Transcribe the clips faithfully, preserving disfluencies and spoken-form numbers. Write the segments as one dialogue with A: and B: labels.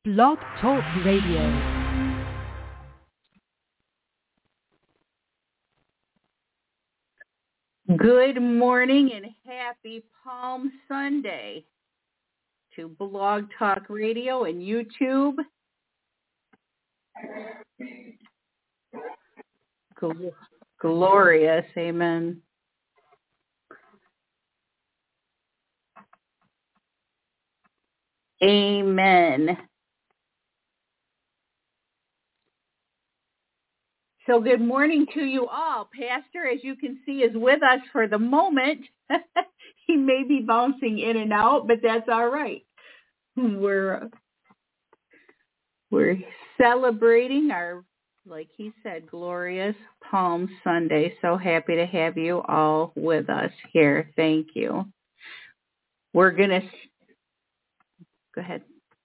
A: Blog Talk Radio. Good morning and happy Palm Sunday to Blog Talk Radio and YouTube. Gl- glorious, amen. Amen. So good morning to you all. Pastor, as you can see, is with us for the moment. He may be bouncing in and out, but that's all right. We're we're celebrating our, like he said, glorious Palm Sunday. So happy to have you all with us here. Thank you. We're going to, go ahead.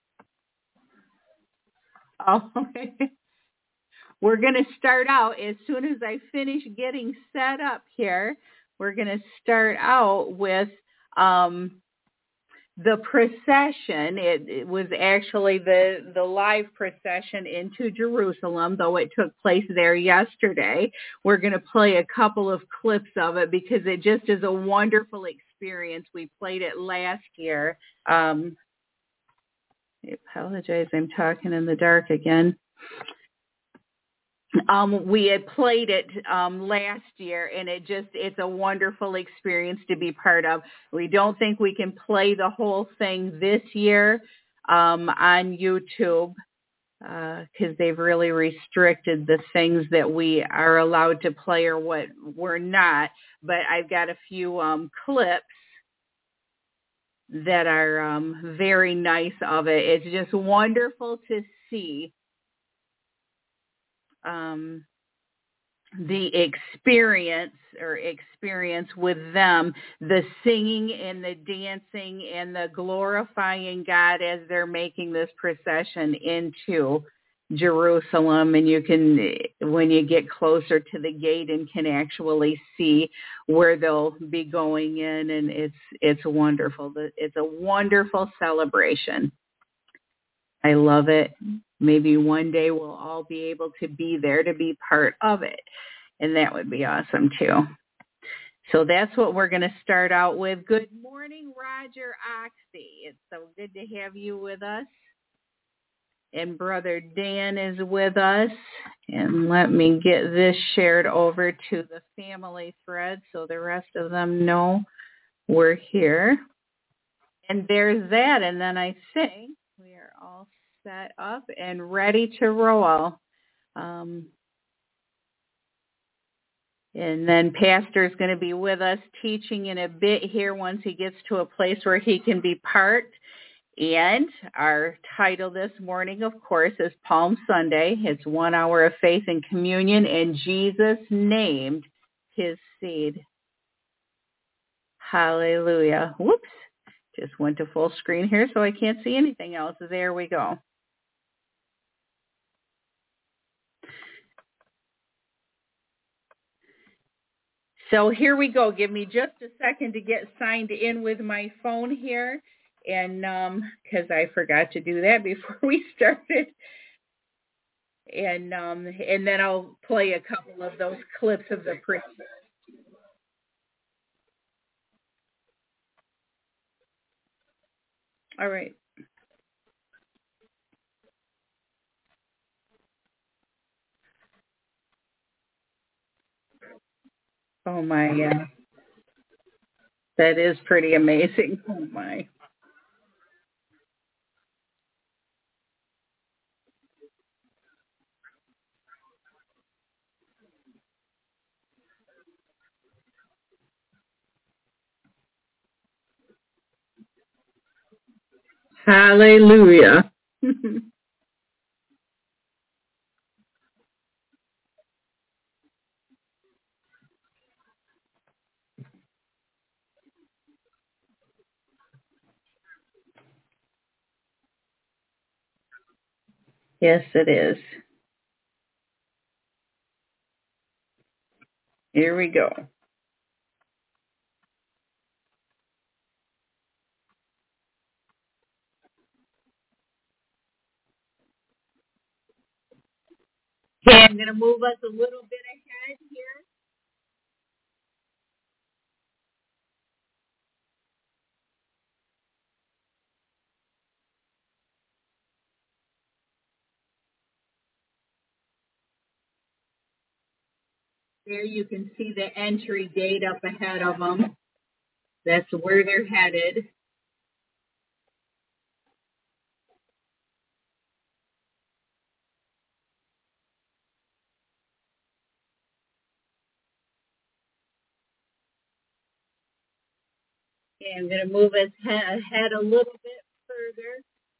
A: Oh, we're going to start out as soon as I finish getting set up here. We're going to start out with um, the procession. It, it was actually the, the live procession into Jerusalem, though it took place there yesterday. We're going to play a couple of clips of it because it just is a wonderful experience. We played it last year. Um, I apologize, I'm talking in the dark again. Um, we had played it um, last year, and it just, it's a wonderful experience to be part of. We don't think we can play the whole thing this year um, on YouTube because uh, they've really restricted the things that we are allowed to play or what we're not. But I've got a few um, clips that are um, very nice of it. It's just wonderful to see um, the experience or experience with them, the singing and the dancing and the glorifying God as they're making this procession into Jerusalem. And you can, when you get closer to the gate and can actually see where they'll be going in, and it's, it's wonderful. It's a wonderful celebration. I love it. Maybe one day we'll all be able to be there to be part of it. And that would be awesome too. So that's what we're going to start out with. Good morning, Roger Oxy. It's so good to have you with us. And Brother Dan is with us. And let me get this shared over to the family thread so the rest of them know we're here. And there's that. And then I think we are all set up and ready to roll. Um, and then Pastor's going to be with us teaching in a bit here once he gets to a place where he can be part. And our title this morning, of course, is Palm Sunday. It's one hour of faith and communion, and Jesus named his seed. Hallelujah. Whoops. Just went to full screen here, so I can't see anything else. There we go. So here we go. Give me just a second to get signed in with my phone here, and um, because I forgot to do that before we started. And um, and then I'll play a couple of those clips of the pre- All right. Oh my, yeah. That is pretty amazing. Oh my. Hallelujah. Yes, it is. Here we go. I'm going to move us a little bit ahead here. There you can see the entry gate up ahead of them. That's where they're headed. Okay, I'm going to move us he- ahead a little bit further.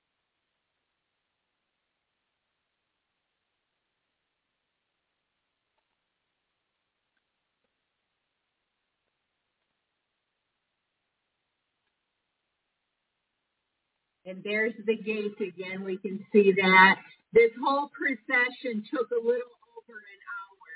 A: And there's the gate again. We can see that. This whole procession took a little over an hour.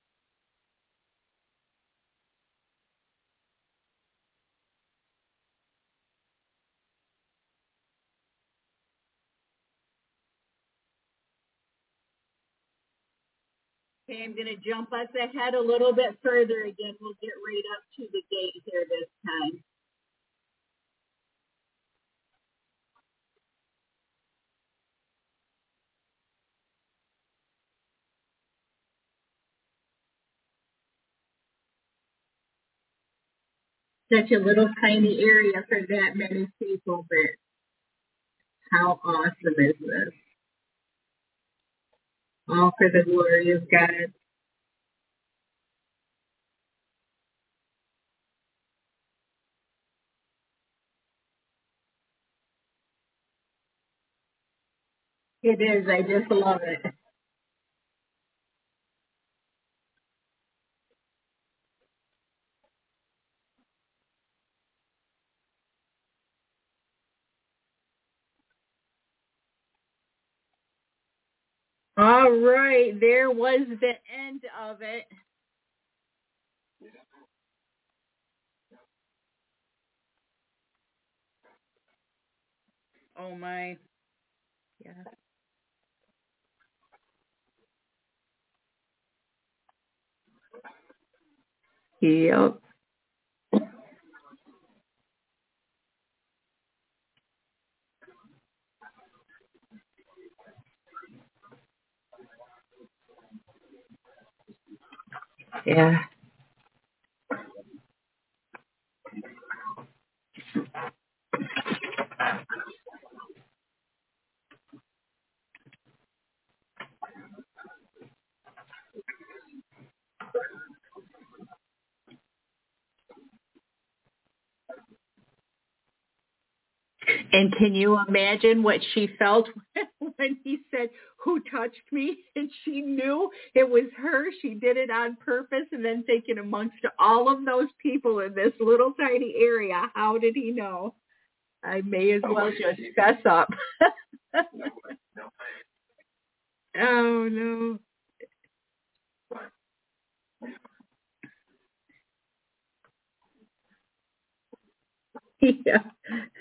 A: Okay, I'm going to jump us ahead a little bit further again. We'll get right up to the gate here this time. Such a little tiny area for that many people, but how awesome is this? All for the glory of God. It is. I just love it. All right, there was the end of it. Oh my. Yeah. Yep. Yeah. And can you imagine what she felt when he said, "Who touched me?" And she knew it was her. She did it on purpose. And then thinking, amongst all of those people in this little tiny area, how did he know? I may as well just fess up. Oh, no. Yeah.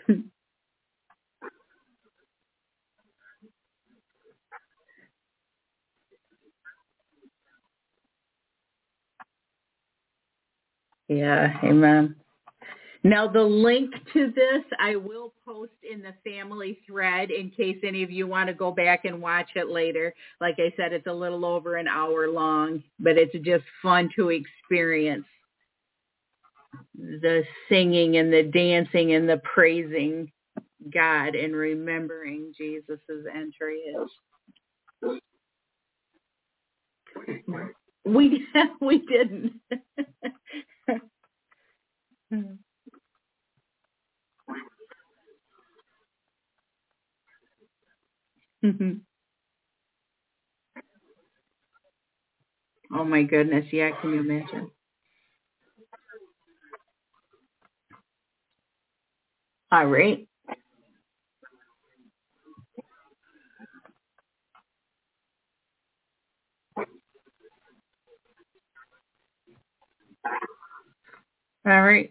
A: Yeah. Amen. Now, the link to this I will post in the family thread in case any of you want to go back and watch it later. Like I said, it's a little over an hour long, but it's just fun to experience the singing and the dancing and the praising God and remembering Jesus's entry is. We we didn't. Oh my goodness, yeah, can you imagine? All right. All right.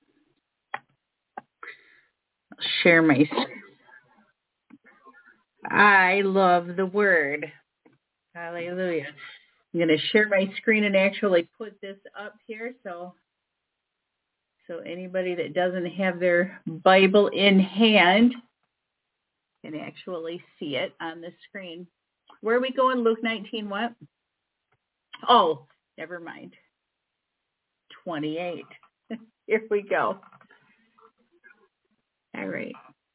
A: Share my screen. I love the word. Hallelujah. I'm going to share my screen and actually put this up here so so anybody that doesn't have their Bible in hand can actually see it on the screen. Where are we going? Luke nineteen what? Oh, never mind. twenty-eight. Here we go. All right.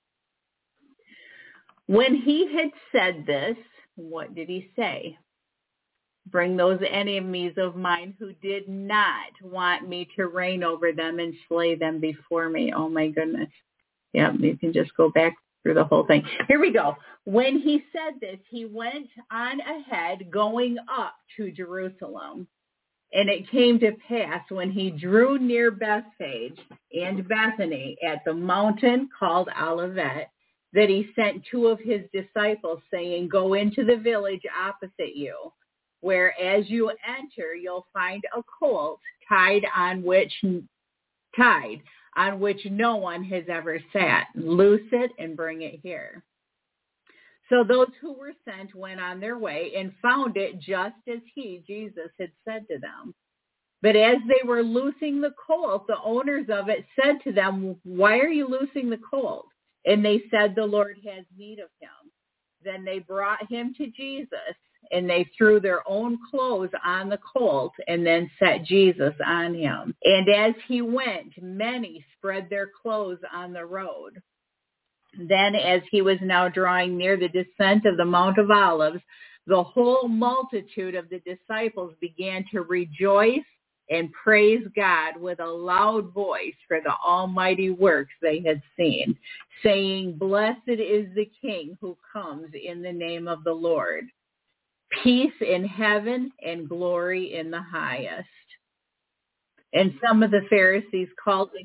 A: When he had said this, what did he say? Bring those enemies of mine who did not want me to reign over them and slay them before me. Oh, my goodness. Yeah, you can just go back through the whole thing. Here we go. When he said this, he went on ahead, going up to Jerusalem. And it came to pass when he drew near Bethphage and Bethany at the mountain called Olivet, that he sent two of his disciples, saying, go into the village opposite you, where as you enter, you'll find a colt tied on which tied on which no one has ever sat. Loose it and bring it here. So those who were sent went on their way and found it just as he, Jesus, had said to them. But as they were loosing the colt, the owners of it said to them, why are you loosing the colt? And they said, the Lord has need of him. Then they brought him to Jesus, and they threw their own clothes on the colt and then set Jesus on him. And as he went, many spread their clothes on the road. Then as he was now drawing near the descent of the Mount of Olives, the whole multitude of the disciples began to rejoice and praise God with a loud voice for the almighty works they had seen, saying, blessed is the King who comes in the name of the Lord. Peace in heaven and glory in the highest. And some of the Pharisees called it.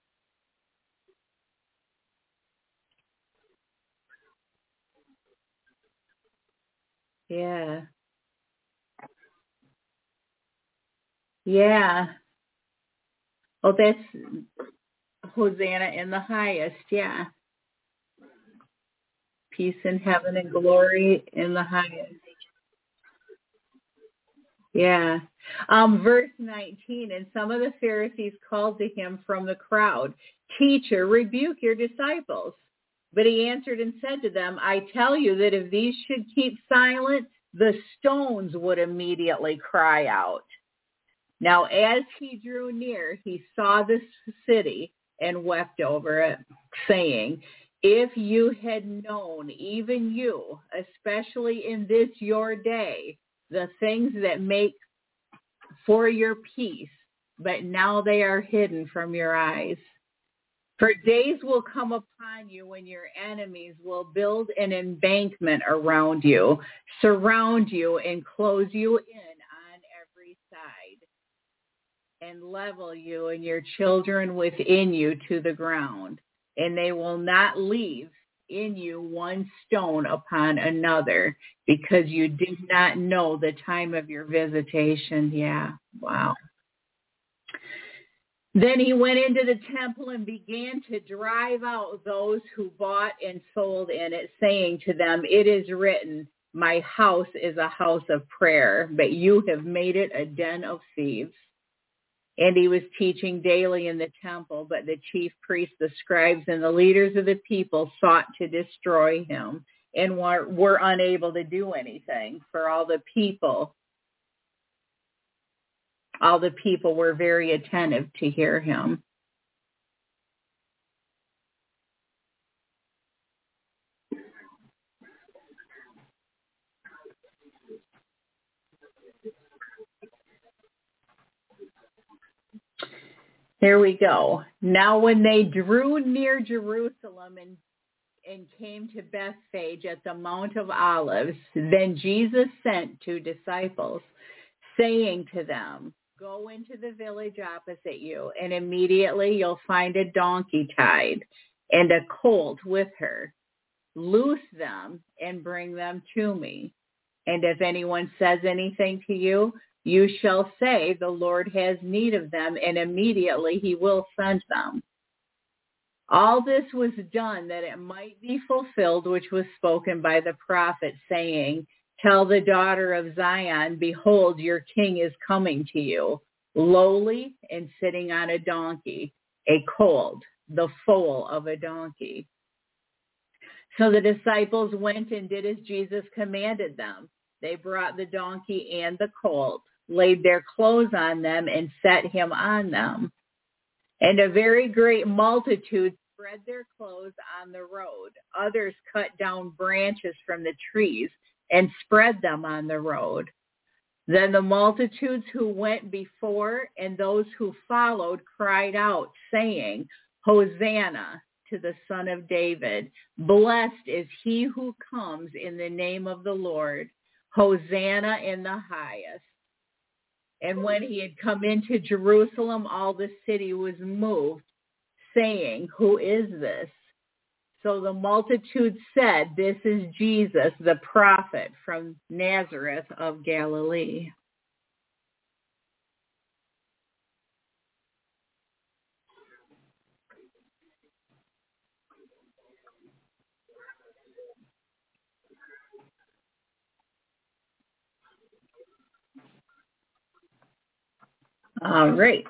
A: Yeah. Yeah. Oh, that's Hosanna in the highest. Yeah. Peace in heaven and glory in the highest. Yeah. Um, verse nineteen, and some of the Pharisees called to him from the crowd, teacher, rebuke your disciples. But he answered and said to them, I tell you that if these should keep silent, the stones would immediately cry out. Now, as he drew near, he saw this city and wept over it, saying, if you had known, even you, especially in this your day, the things that make for your peace, but now they are hidden from your eyes. For days will come upon you when your enemies will build an embankment around you, surround you, and close you in on every side, and level you and your children within you to the ground. And they will not leave in you one stone upon another, because you did not know the time of your visitation. Yeah, wow. Then he went into the temple and began to drive out those who bought and sold in it, saying to them, it is written, my house is a house of prayer, but you have made it a den of thieves. And he was teaching daily in the temple, but the chief priests, the scribes, and the leaders of the people sought to destroy him and were, were unable to do anything, for all the people All the people were very attentive to hear him. Here we go. Now when they drew near Jerusalem and, and came to Bethphage at the Mount of Olives, then Jesus sent two disciples, saying to them, go into the village opposite you, and immediately you'll find a donkey tied and a colt with her. Loose them and bring them to me. And if anyone says anything to you, you shall say, the Lord has need of them, and immediately he will send them. All this was done that it might be fulfilled, which was spoken by the prophet, saying, Tell the daughter of Zion, behold, your king is coming to you, lowly and sitting on a donkey, a colt, the foal of a donkey. So the disciples went and did as Jesus commanded them. They brought the donkey and the colt, laid their clothes on them, and set him on them. And a very great multitude spread their clothes on the road. Others cut down branches from the trees and spread them on the road. Then the multitudes who went before and those who followed cried out, saying, Hosanna to the Son of David. Blessed is he who comes in the name of the Lord. Hosanna in the highest. And when he had come into Jerusalem, all the city was moved, saying, Who is this? So the multitude said, This is Jesus, the prophet from Nazareth of Galilee. All right.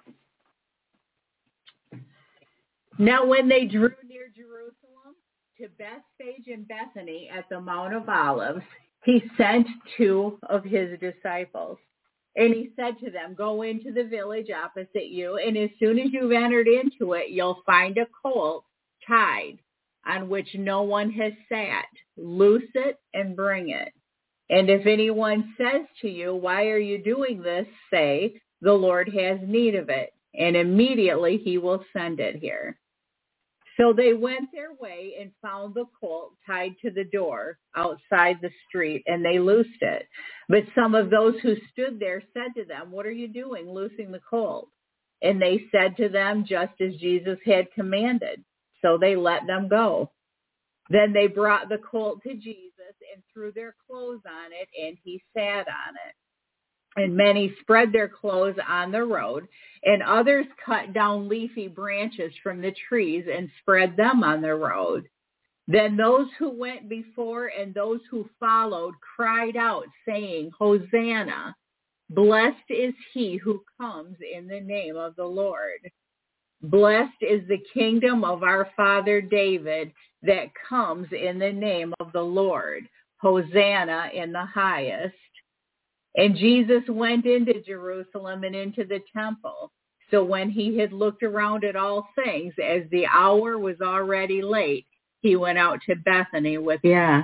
A: Now when they drew near Jerusalem to Bethphage and Bethany at the Mount of Olives, he sent two of his disciples. And he said to them, Go into the village opposite you, and as soon as you've entered into it, you'll find a colt tied on which no one has sat. Loose it and bring it. And if anyone says to you, Why are you doing this? Say, The Lord has need of it, and immediately he will send it here. So they went their way and found the colt tied to the door outside the street, and they loosed it. But some of those who stood there said to them, What are you doing, loosing the colt? And they said to them, just as Jesus had commanded. So they let them go. Then they brought the colt to Jesus and threw their clothes on it, and he sat on it. And many spread their clothes on the road, and others cut down leafy branches from the trees and spread them on the road. Then those who went before and those who followed cried out, saying, Hosanna, blessed is he who comes in the name of the Lord. Blessed is the kingdom of our father David that comes in the name of the Lord. Hosanna in the highest. And Jesus went into Jerusalem and into the temple. So when he had looked around at all things, as the hour was already late, he went out to Bethany with, yeah.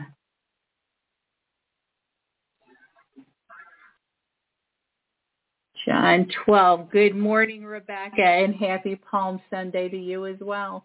A: John twelve. Good morning, Rebecca, and happy Palm Sunday to you as well.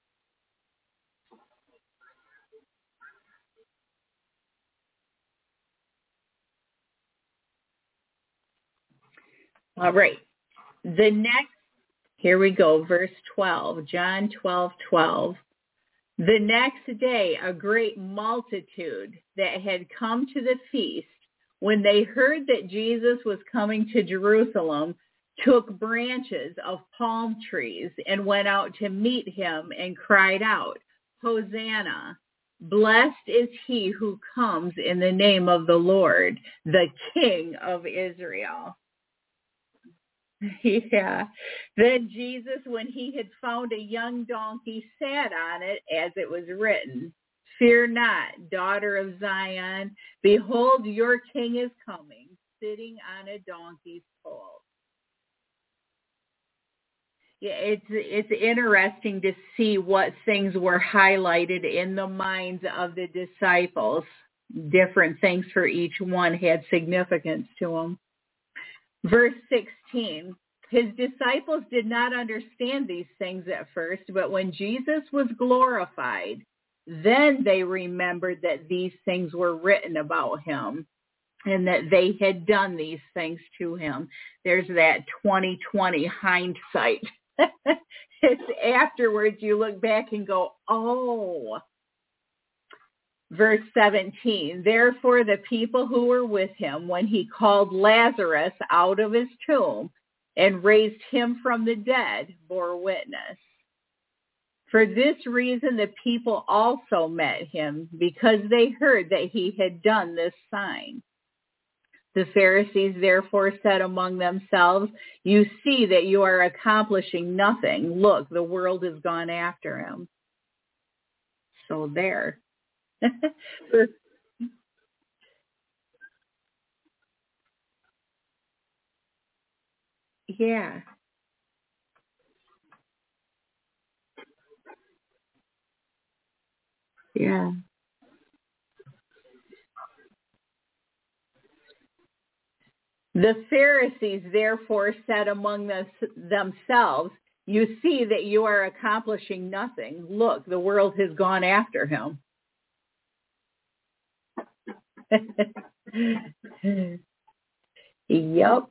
A: All right. The next, here we go, verse twelve, John twelve, twelve. The next day, a great multitude that had come to the feast, when they heard that Jesus was coming to Jerusalem, took branches of palm trees and went out to meet him and cried out, Hosanna! Blessed is he who comes in the name of the Lord, the King of Israel. Yeah. Then Jesus, when he had found a young donkey, sat on it as it was written, Fear not, daughter of Zion. Behold, your king is coming, sitting on a donkey's colt. Yeah, it's it's interesting to see what things were highlighted in the minds of the disciples. Different things for each one had significance to them. Verse sixteen, his disciples did not understand these things at first, but when Jesus was glorified, then they remembered that these things were written about him and that they had done these things to him. There's that twenty twenty hindsight. It's afterwards you look back and go, oh. Verse seventeen, therefore the people who were with him when he called Lazarus out of his tomb and raised him from the dead bore witness. For this reason the people also met him, because they heard that he had done this sign. The Pharisees therefore said among themselves, "You see that you are accomplishing nothing. Look, the world has gone after him." So there. Yeah, yeah. The Pharisees therefore said among them, themselves, "You see that you are accomplishing nothing. Look, the world has gone after him." Yup.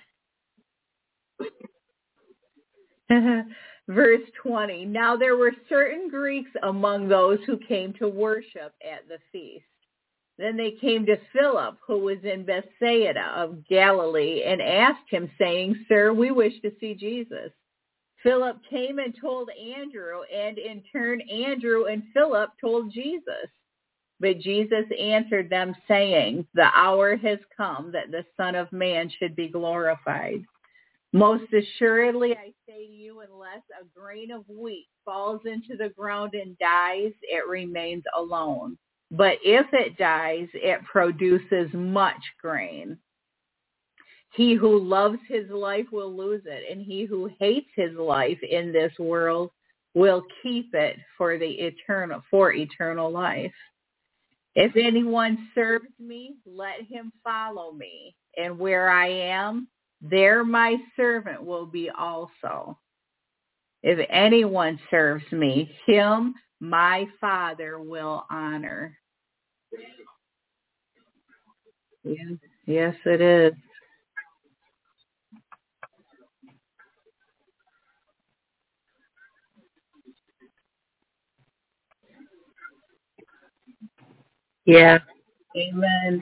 A: Verse twenty. Now there were certain Greeks among those who came to worship at the feast. Then they came to Philip, who was in Bethsaida of Galilee, and asked him, saying, "Sir, we wish to see Jesus." Philip came and told Andrew, and in turn Andrew and Philip told Jesus. But Jesus answered them, saying, "The hour has come that the Son of Man should be glorified. Most assuredly, I say to you, unless a grain of wheat falls into the ground and dies, it remains alone. But if it dies, it produces much grain. He who loves his life will lose it, and he who hates his life in this world will keep it for the eternal for eternal life. If anyone serves me, let him follow me, and where I am, there my servant will be also. If anyone serves me, him my Father will honor." Yes, yes it is. Yeah. Amen.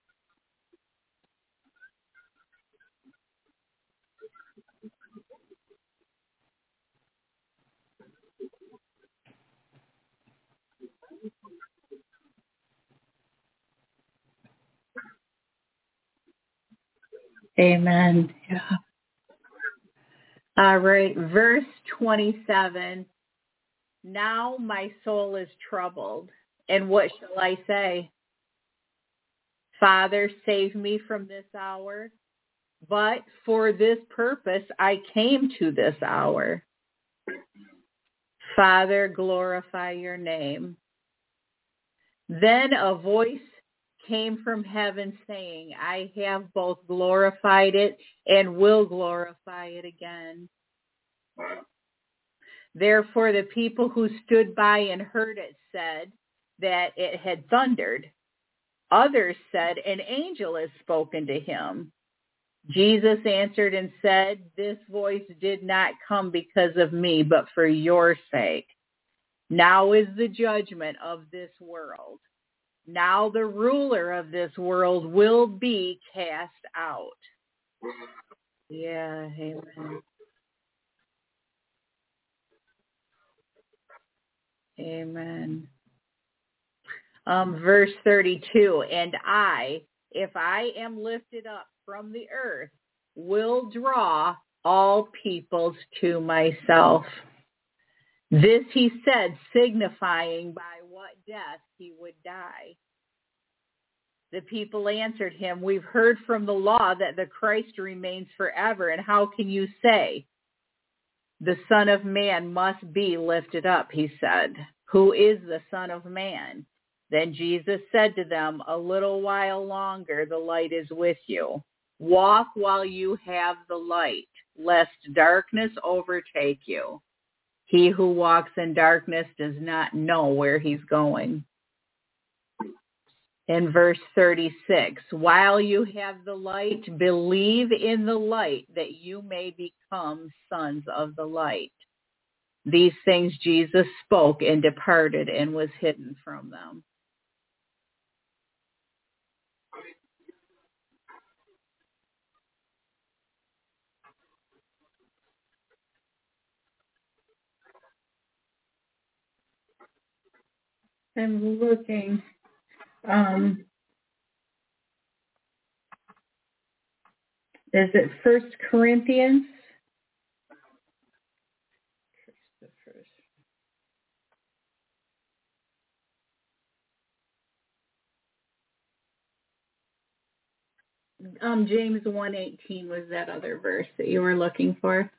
A: Amen. Yeah. All right. Verse twenty-seven. Now my soul is troubled. And what shall I say? Father, save me from this hour. But for this purpose I came to this hour. Father, glorify your name. Then a voice came from heaven saying, I have both glorified it and will glorify it again. Therefore the people who stood by and heard it said that it had thundered. Others said, an angel has spoken to him. Jesus answered and said, this voice did not come because of me, but for your sake. Now is the judgment of this world. Now the ruler of this world will be cast out. Yeah, amen. Amen. Um, verse thirty-two, and I, if I am lifted up from the earth, will draw all peoples to myself. This he said, signifying by what death he would die. The people answered him, we've heard from the law that the Christ remains forever, and how can you say, the Son of Man must be lifted up, he said. Who is the Son of Man? Then Jesus said to them, a little while longer the light is with you. Walk while you have the light, lest darkness overtake you. He who walks in darkness does not know where he's going. In verse thirty-six, while you have the light, believe in the light that you may become sons of the light. These things Jesus spoke and departed and was hidden from them. I'm looking. Um, Is it First Corinthians? Um, James one eighteen was that other verse that you were looking for.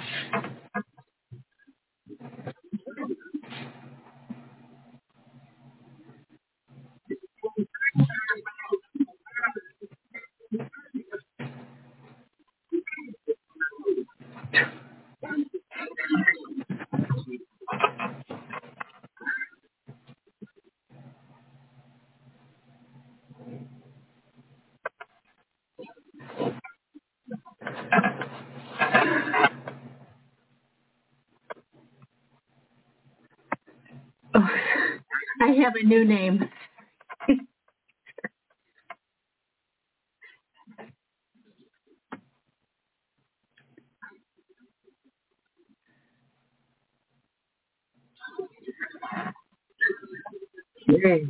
A: Oh, I have a new name. Yes.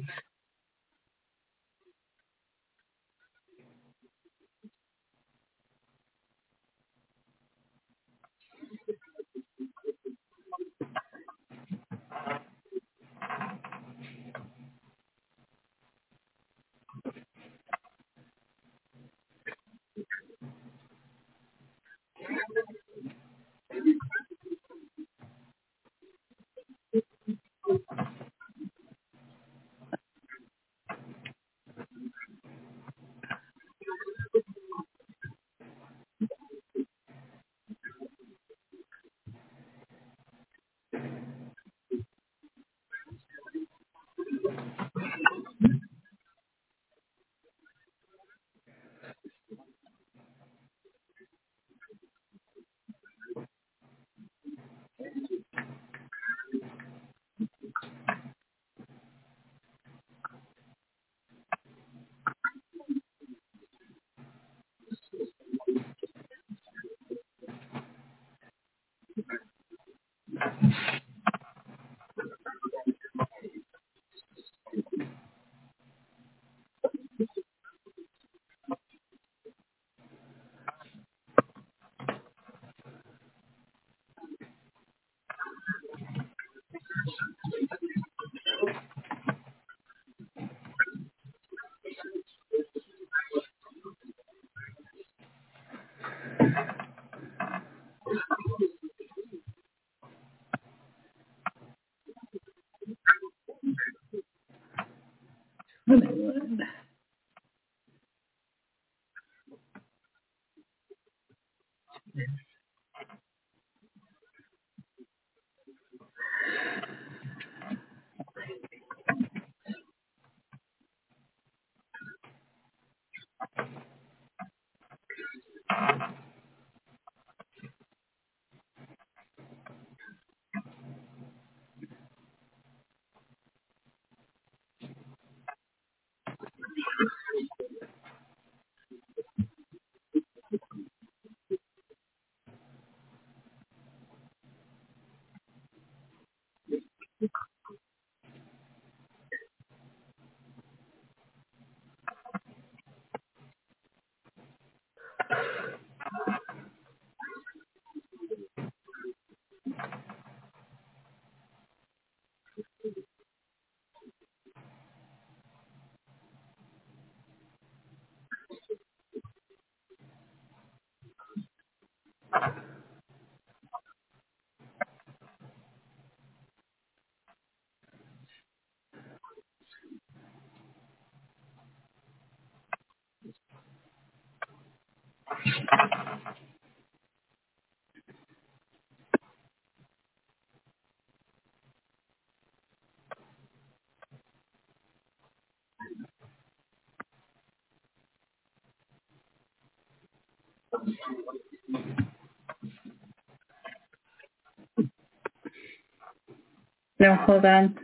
A: No, hold on.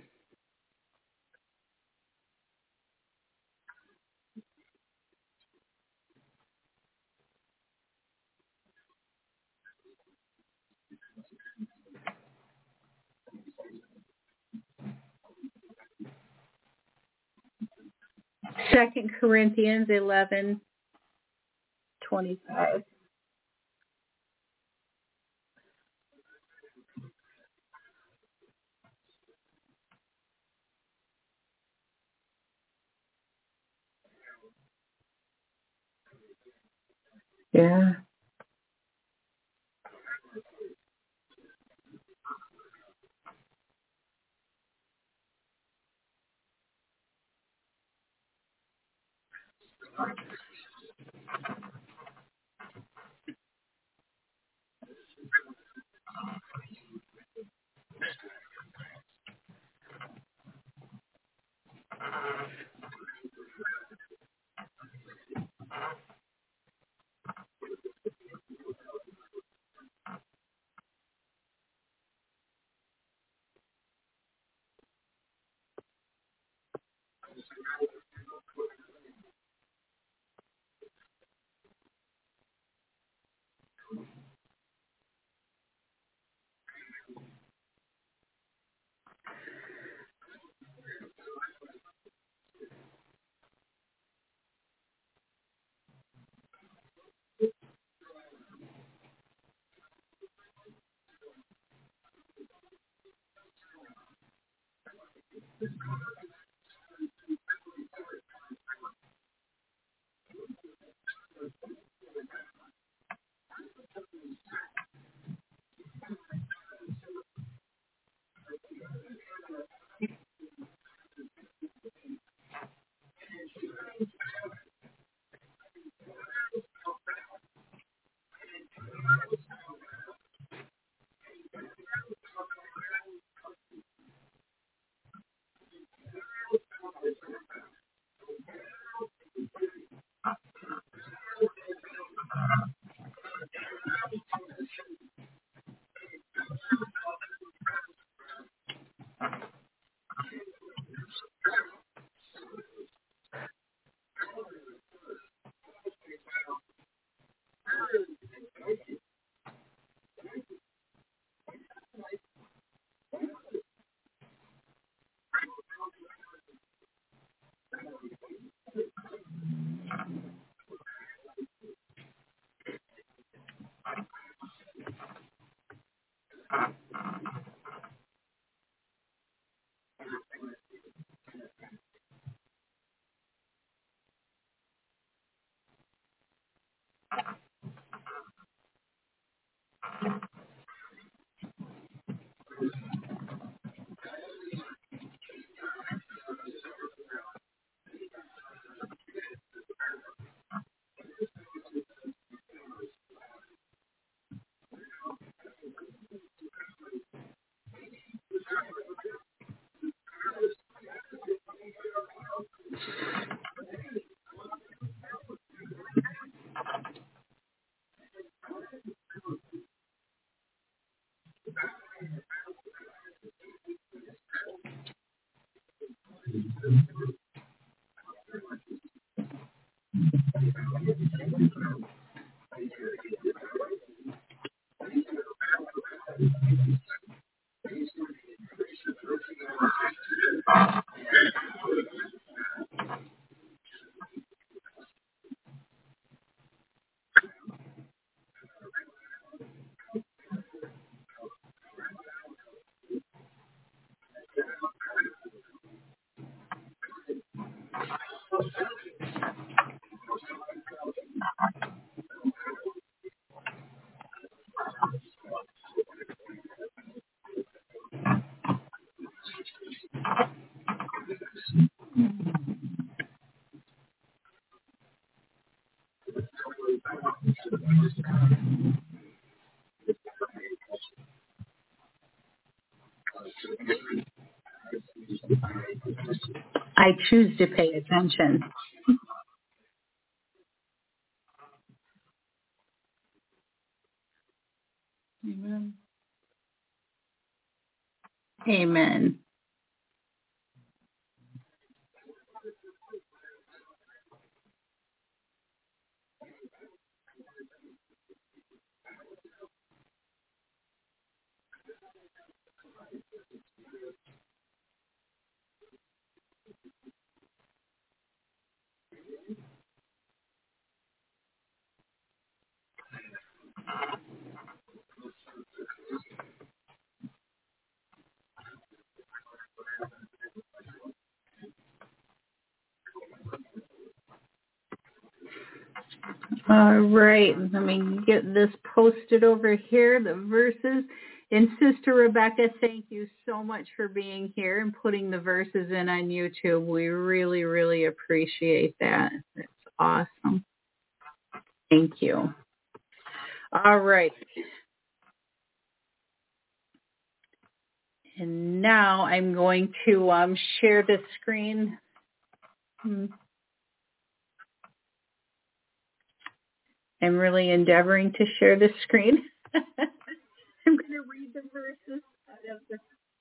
A: Second Corinthians eleven twenty-five. Yeah. I choose to pay attention. Amen. Amen. All right, let me get this posted over here, the verses. And Sister Rebecca, thank you so much for being here and putting the verses in on YouTube. We really, really appreciate that. That's awesome. Thank you. All right. And now I'm going to um, share the screen. Hmm. I'm really endeavoring to share the screen. I'm going to read the verses out of the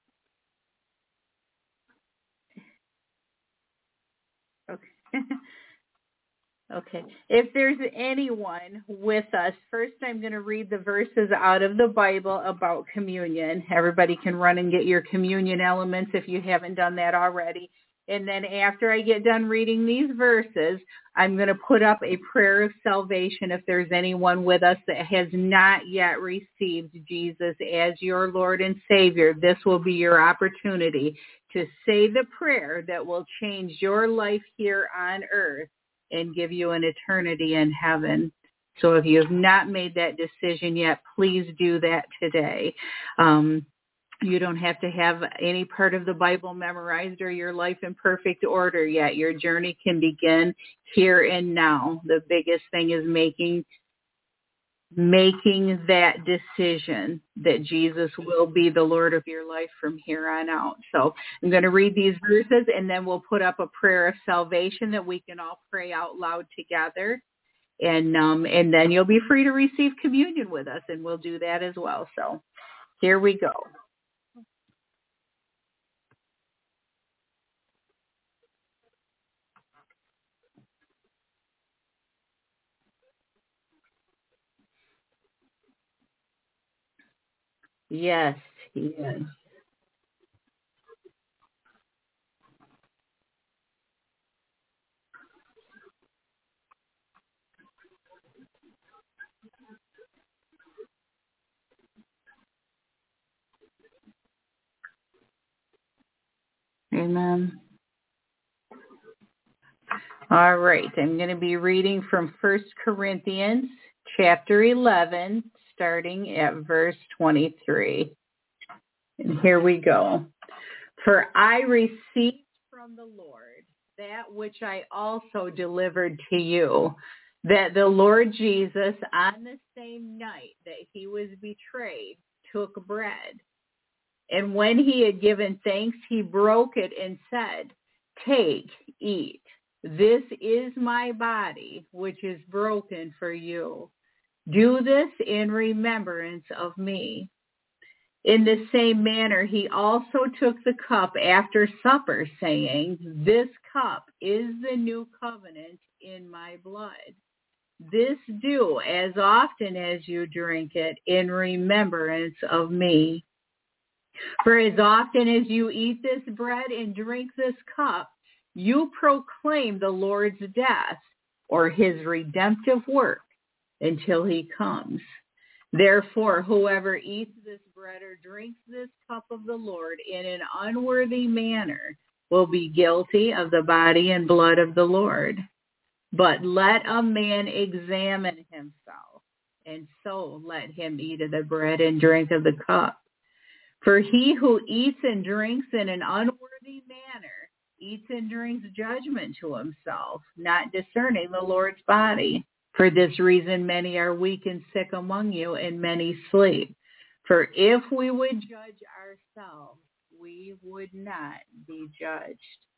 A: Okay. Okay. If there's anyone with us, first I'm going to read the verses out of the Bible about communion. Everybody can run and get your communion elements if you haven't done that already. And then after I get done reading these verses, I'm going to put up a prayer of salvation if there's anyone with us that has not yet received Jesus as your Lord and Savior. This will be your opportunity to say the prayer that will change your life here on earth and give you an eternity in heaven. So if you have not made that decision yet, please do that today. Um, you don't have to have any part of the Bible memorized or your life in perfect order yet. Your journey can begin here and now. The biggest thing is making making that decision that Jesus will be the Lord of your life from here on out. So I'm going to read these verses, and then we'll put up a prayer of salvation that we can all pray out loud together. And um, and then you'll be free to receive communion with us, and we'll do that as well. So here we go. Yes, he is. Amen. All right. I'm going to be reading from First Corinthians chapter eleven, starting at verse twenty-three. And here we go. For I received from the Lord that which I also delivered to you, that the Lord Jesus, on the same night that he was betrayed, took bread. And when he had given thanks, he broke it and said, "Take, eat. This is my body, which is broken for you. Do this in remembrance of me." In the same manner, he also took the cup after supper, saying, "This cup is the new covenant in my blood. This do as often as you drink it in remembrance of me. For as often as you eat this bread and drink this cup, you proclaim the Lord's death or his redemptive work until he comes. Therefore, whoever eats this bread or drinks this cup of the Lord in an unworthy manner will be guilty of the body and blood of the Lord. But let a man examine himself, and so let him eat of the bread and drink of the cup. For he who eats and drinks in an unworthy manner eats and drinks judgment to himself, not discerning the Lord's body. For this reason, many are weak and sick among you, and many sleep. For if we would judge ourselves, we would not be judged.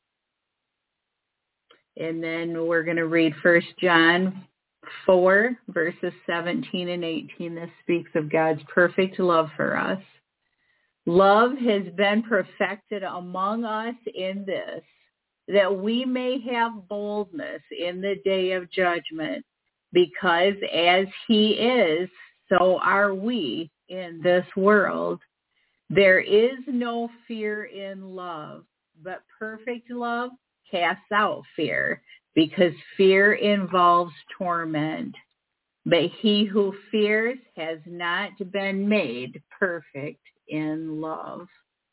A: And then we're going to read First John four, verses seventeen and eighteen. This speaks of God's perfect love for us. Love has been perfected among us in this, that we may have boldness in the day of judgment, because as he is, so are we in this world. There is no fear in love, but perfect love casts out fear, because fear involves torment. But he who fears has not been made perfect in love.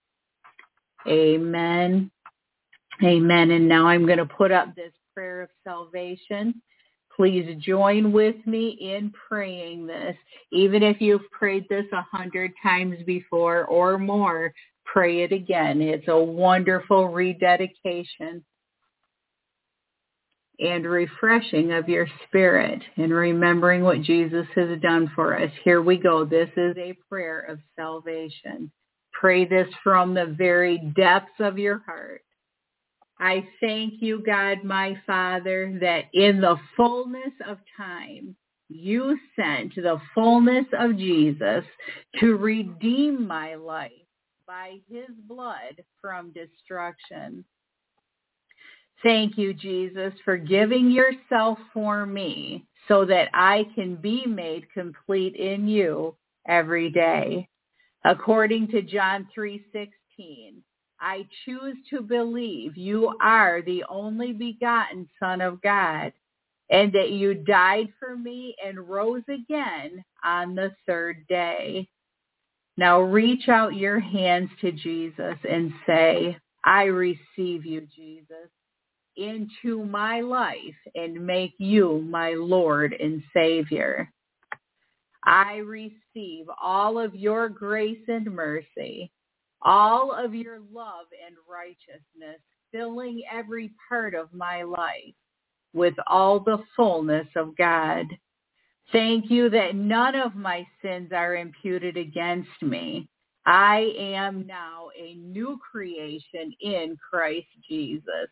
A: Amen. Amen. And now I'm going to put up this prayer of salvation. Please join with me in praying this. Even if you've prayed this a hundred times before or more, pray it again. It's a wonderful rededication. and refreshing of your spirit and remembering what Jesus has done for us. Here we go. This is a prayer of salvation. Pray this from the very depths of your heart. I thank you, God, my Father, that in the fullness of time, you sent the fullness of Jesus to redeem my life by his blood from destruction. Thank you, Jesus, for giving yourself for me so that I can be made complete in you every day. According to John three sixteen, I choose to believe you are the only begotten Son of God, and that you died for me and rose again on the third day. Now reach out your hands to Jesus and say, I receive you, Jesus, into my life and make you my Lord and Savior. I receive all of your grace and mercy, all of your love and righteousness, filling every part of my life with all the fullness of God. Thank you that none of my sins are imputed against me. I am now a new creation in Christ Jesus.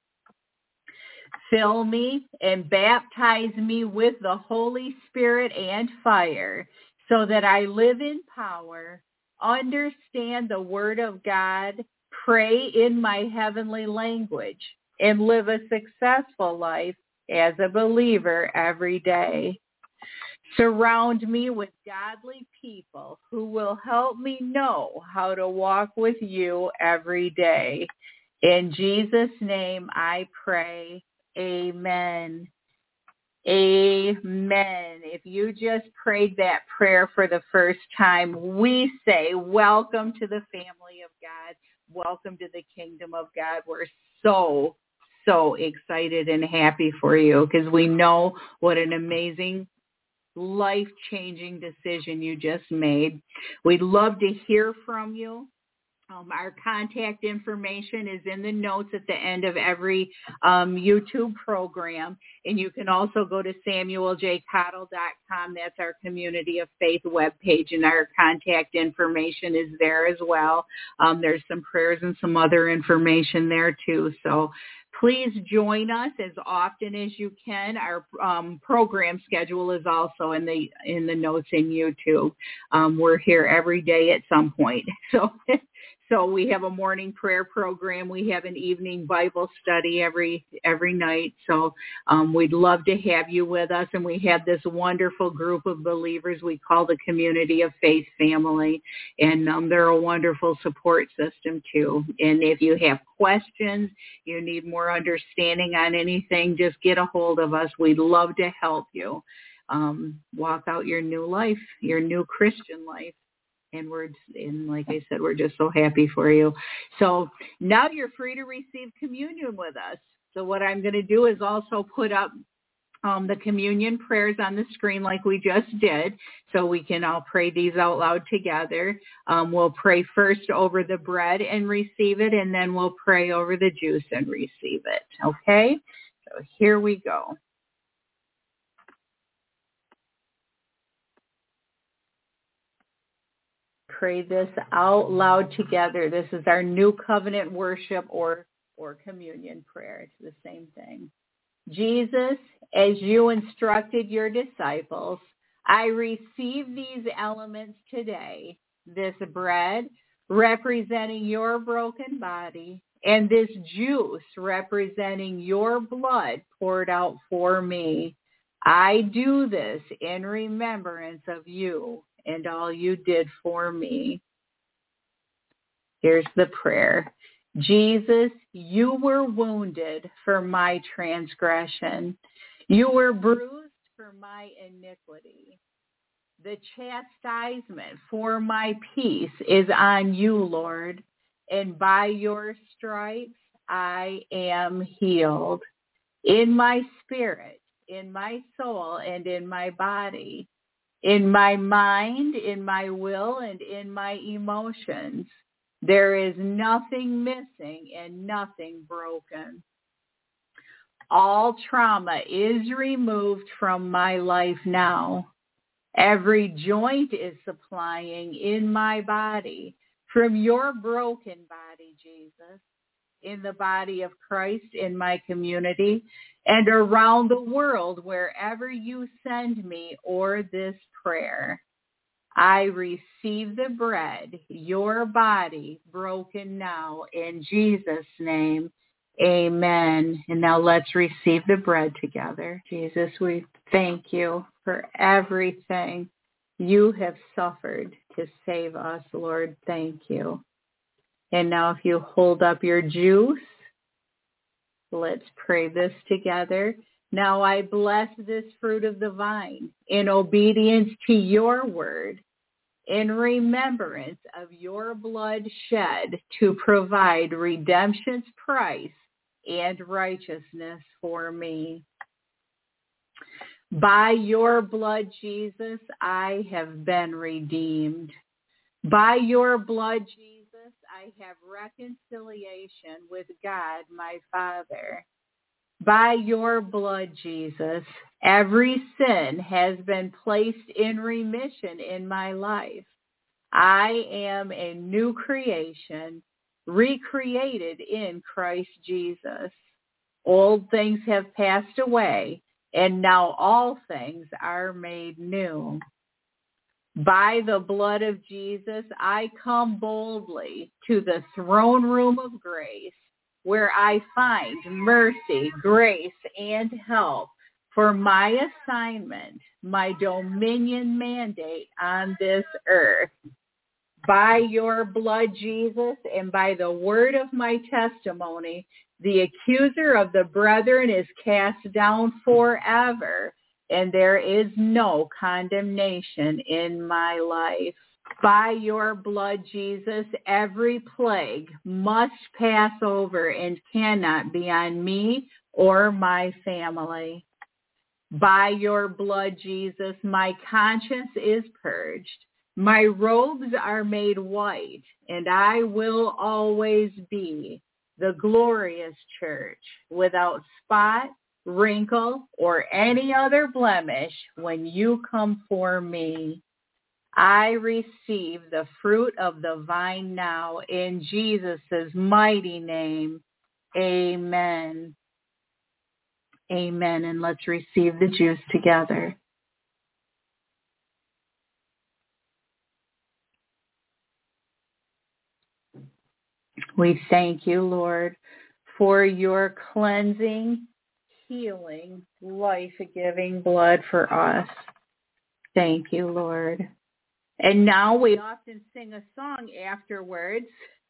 A: Fill me and baptize me with the Holy Spirit and fire so that I live in power, understand the Word of God, pray in my heavenly language, and live a successful life as a believer every day. Surround me with godly people who will help me know how to walk with you every day. In Jesus' name I pray. Amen. Amen. If you just prayed that prayer for the first time, we say welcome to the family of God. Welcome to the kingdom of God. We're so, so excited and happy for you because we know what an amazing life-changing decision you just made. We'd love to hear from you. Um, our contact information is in the notes at the end of every um, YouTube program. And you can also go to samuel j cottle dot com. That's our Community of Faith webpage, and our contact information is there as well. Um, there's some prayers and some other information there too. So please join us as often as you can. Our um, program schedule is also in the in the notes in YouTube. Um, we're here every day at some point. So. So we have a morning prayer program. We have an evening Bible study every every night. So um, we'd love to have you with us. And we have this wonderful group of believers we call the Community of Faith family. And um, they're a wonderful support system, too. And if you have questions, you need more understanding on anything, just get a hold of us. We'd love to help you um, walk out your new life, your new Christian life. And we're, and like I said, we're just so happy for you. So now you're free to receive communion with us. So what I'm going to do is also put up um, the communion prayers on the screen like we just did, so we can all pray these out loud together. Um, we'll pray first over the bread and receive it, and then we'll pray over the juice and receive it. Okay? So here we go. Pray this out loud together. This is our new covenant worship or, or communion prayer. It's the same thing. Jesus, as you instructed your disciples, I receive these elements today, this bread representing your broken body and this juice representing your blood poured out for me. I do this in remembrance of you and all you did for me. Here's the prayer. Jesus, you were wounded for my transgression. You were bruised for my iniquity. The chastisement for my peace is on you, Lord, and by your stripes I am healed. In my spirit, in my soul, and in my body, in my mind, in my will, and in my emotions, there is nothing missing and nothing broken. All trauma is removed from my life now. Every joint is supplying in my body from your broken body, Jesus, in the body of Christ, in my community, and around the world, wherever you send me or this prayer. I receive the bread, your body broken now, in Jesus' name. Amen. And now let's receive the bread together. Jesus, we thank you for everything you have suffered to save us, Lord. Thank you. And now if you hold up your juice, let's pray this together. Now I bless this fruit of the vine in obedience to your word, in remembrance of your blood shed to provide redemption's price and righteousness for me. By your blood, Jesus, I have been redeemed. By your blood, Jesus, I have reconciliation with God, my Father. By your blood, Jesus, every sin has been placed in remission in my life. I am a new creation, recreated in Christ Jesus. Old things have passed away, and now all things are made new. By the blood of Jesus, I come boldly to the throne room of grace, where I find mercy, grace, and help for my assignment, my dominion mandate on this earth. By your blood, Jesus, and by the word of my testimony, the accuser of the brethren is cast down forever, and there is no condemnation in my life. By your blood, Jesus, every plague must pass over and cannot be on me or my family. By your blood, Jesus, my conscience is purged. My robes are made white, and I will always be the glorious church without spot, wrinkle, or any other blemish when you come for me. I receive the fruit of the vine now in Jesus' mighty name. Amen. Amen. And let's receive the juice together. We thank you, Lord, for your cleansing, healing, life-giving blood for us. Thank you, Lord. And now we often sing a song afterwards.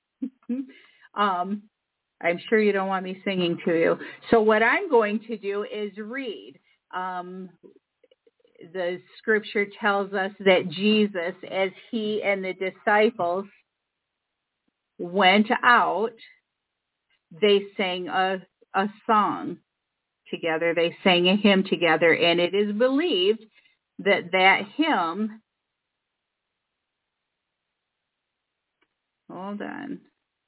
A: um, I'm sure you don't want me singing to you. So what I'm going to do is read. Um, the scripture tells us that Jesus, as he and the disciples went out, they sang a, a song together. They sang a hymn together, and it is believed that that hymn, hold on,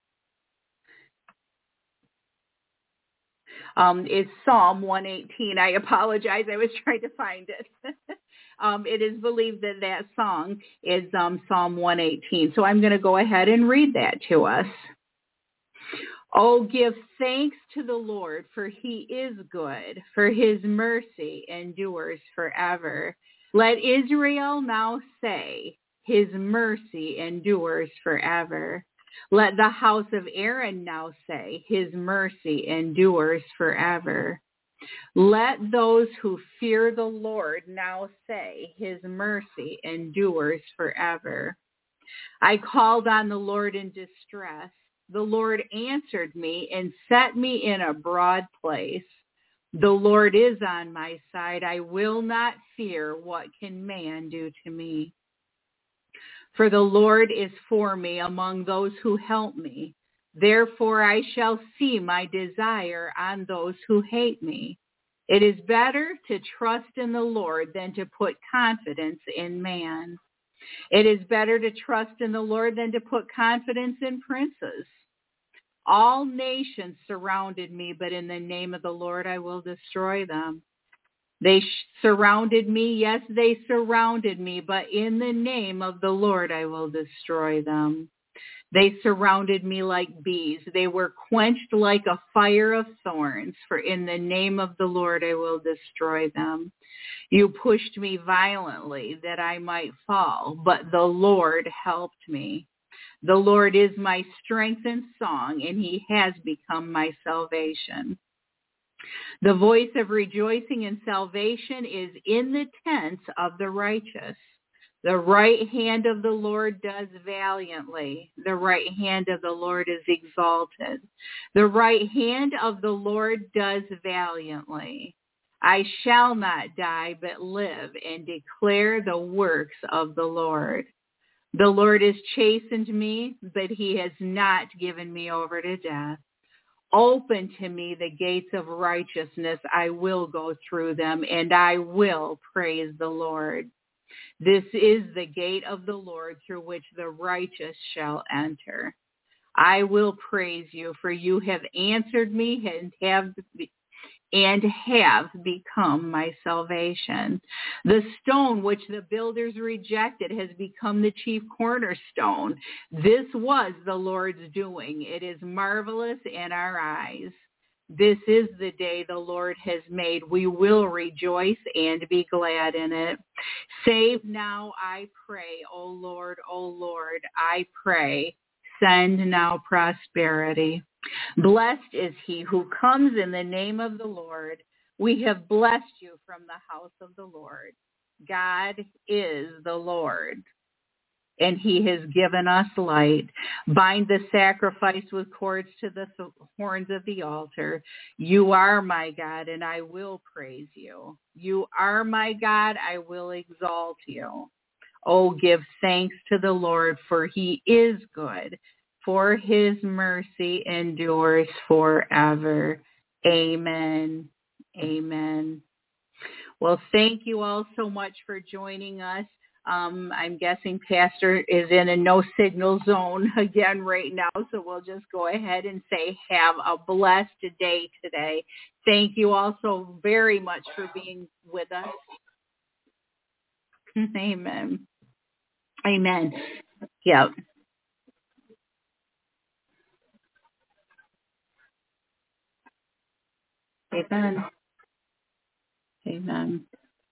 A: um, is Psalm one eighteen. I apologize. I was trying to find it. um, it is believed that that song is um, Psalm one eighteen. So I'm going to go ahead and read that to us. Oh, give thanks to the Lord, for he is good, for his mercy endures forever. Let Israel now say, his mercy endures forever. Let the house of Aaron now say, his mercy endures forever. Let those who fear the Lord now say, his mercy endures forever. I called on the Lord in distress. The Lord answered me and set me in a broad place. The Lord is on my side. I will not fear. What can man do to me? For the Lord is for me among those who help me. Therefore I shall see my desire on those who hate me. It is better to trust in the Lord than to put confidence in man. It is better to trust in the Lord than to put confidence in princes. All nations surrounded me, but in the name of the Lord I will destroy them. They sh- surrounded me. Yes, they surrounded me, but in the name of the Lord I will destroy them. They surrounded me like bees. They were quenched like a fire of thorns, for in the name of the Lord I will destroy them. You pushed me violently that I might fall, but the Lord helped me. The Lord is my strength and song, and he has become my salvation. The voice of rejoicing and salvation is in the tents of the righteous. The right hand of the Lord does valiantly. The right hand of the Lord is exalted. The right hand of the Lord does valiantly. I shall not die, but live and declare the works of the Lord. The Lord has chastened me, but he has not given me over to death. Open to me the gates of righteousness. I will go through them, and I will praise the Lord. This is the gate of the Lord through which the righteous shall enter. I will praise you, for you have answered me and have and have become my salvation. The stone which the builders rejected has become the chief cornerstone. This was the Lord's doing. It is marvelous in our eyes. This is the day the Lord has made. We will rejoice and be glad in it. Save now, I pray, O Lord, O Lord, I pray. Send now prosperity. Blessed is he who comes in the name of the Lord. We have blessed you from the house of the Lord. God is the Lord, and he has given us light. Bind the sacrifice with cords to the th- horns of the altar. You are my God, and I will praise you. You are my God, I will exalt you. Oh, give thanks to the Lord, for he is good, for his mercy endures forever. Amen. Amen. Well, thank you all so much for joining us. Um, I'm guessing Pastor is in a no signal zone again right now, so we'll just go ahead and say have a blessed day today. Thank you all so very much for being with us. Amen. Amen. Yep. Amen. Amen.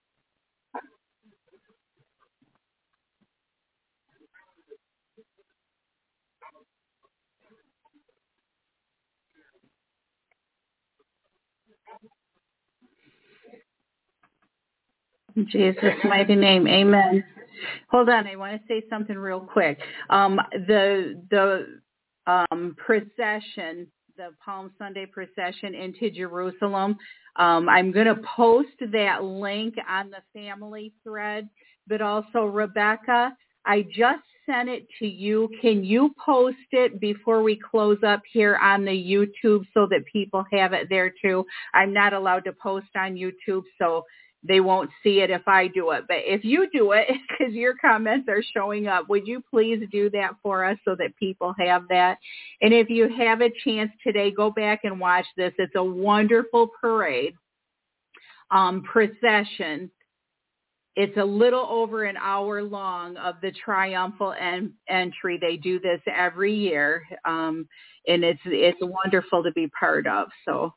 A: In Jesus' mighty name. Amen. Hold on. I want to say something real quick. Um, the the um, procession, the Palm Sunday procession into Jerusalem, um, I'm going to post that link on the family thread, but also Rebecca, I just sent it to you. Can you post it before we close up here on the YouTube so that people have it there too? I'm not allowed to post on YouTube, so they won't see it if I do it. But if you do it, because your comments are showing up, would you please do that for us so that people have that? And if you have a chance today, go back and watch this. It's a wonderful parade, um, procession. It's a little over an hour long of the triumphal en- entry. They do this every year, um, and it's it's wonderful to be part of. So,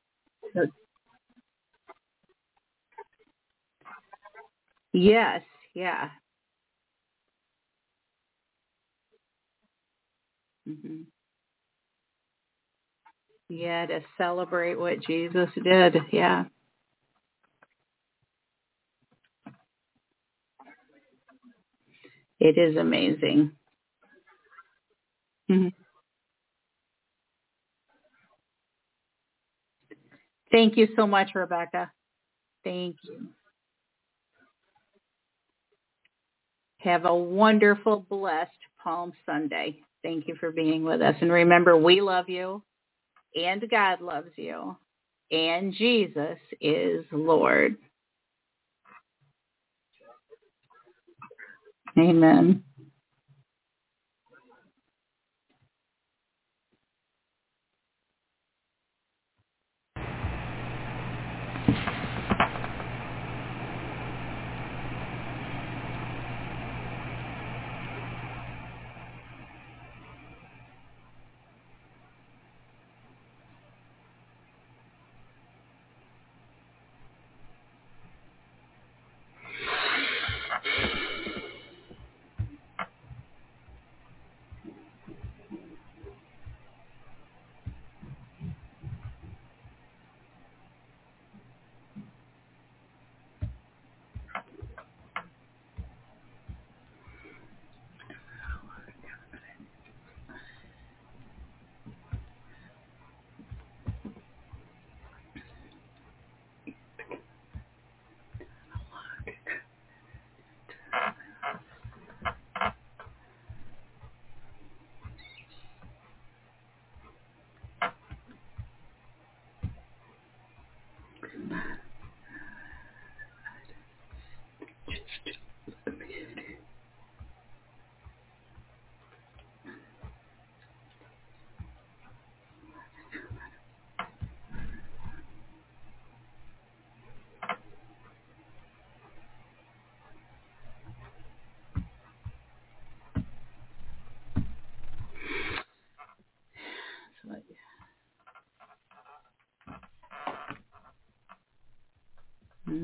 A: yes, yeah. hmm Yeah, to celebrate what Jesus did. Yeah, it is amazing. Mhm. Thank you so much, Rebecca. Thank you. Have a wonderful, blessed Palm Sunday. Thank you for being with us. And remember, we love you, and God loves you, and Jesus is Lord. Amen.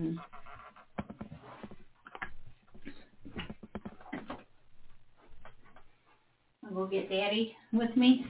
A: Mm. I'll go get Daddy with me.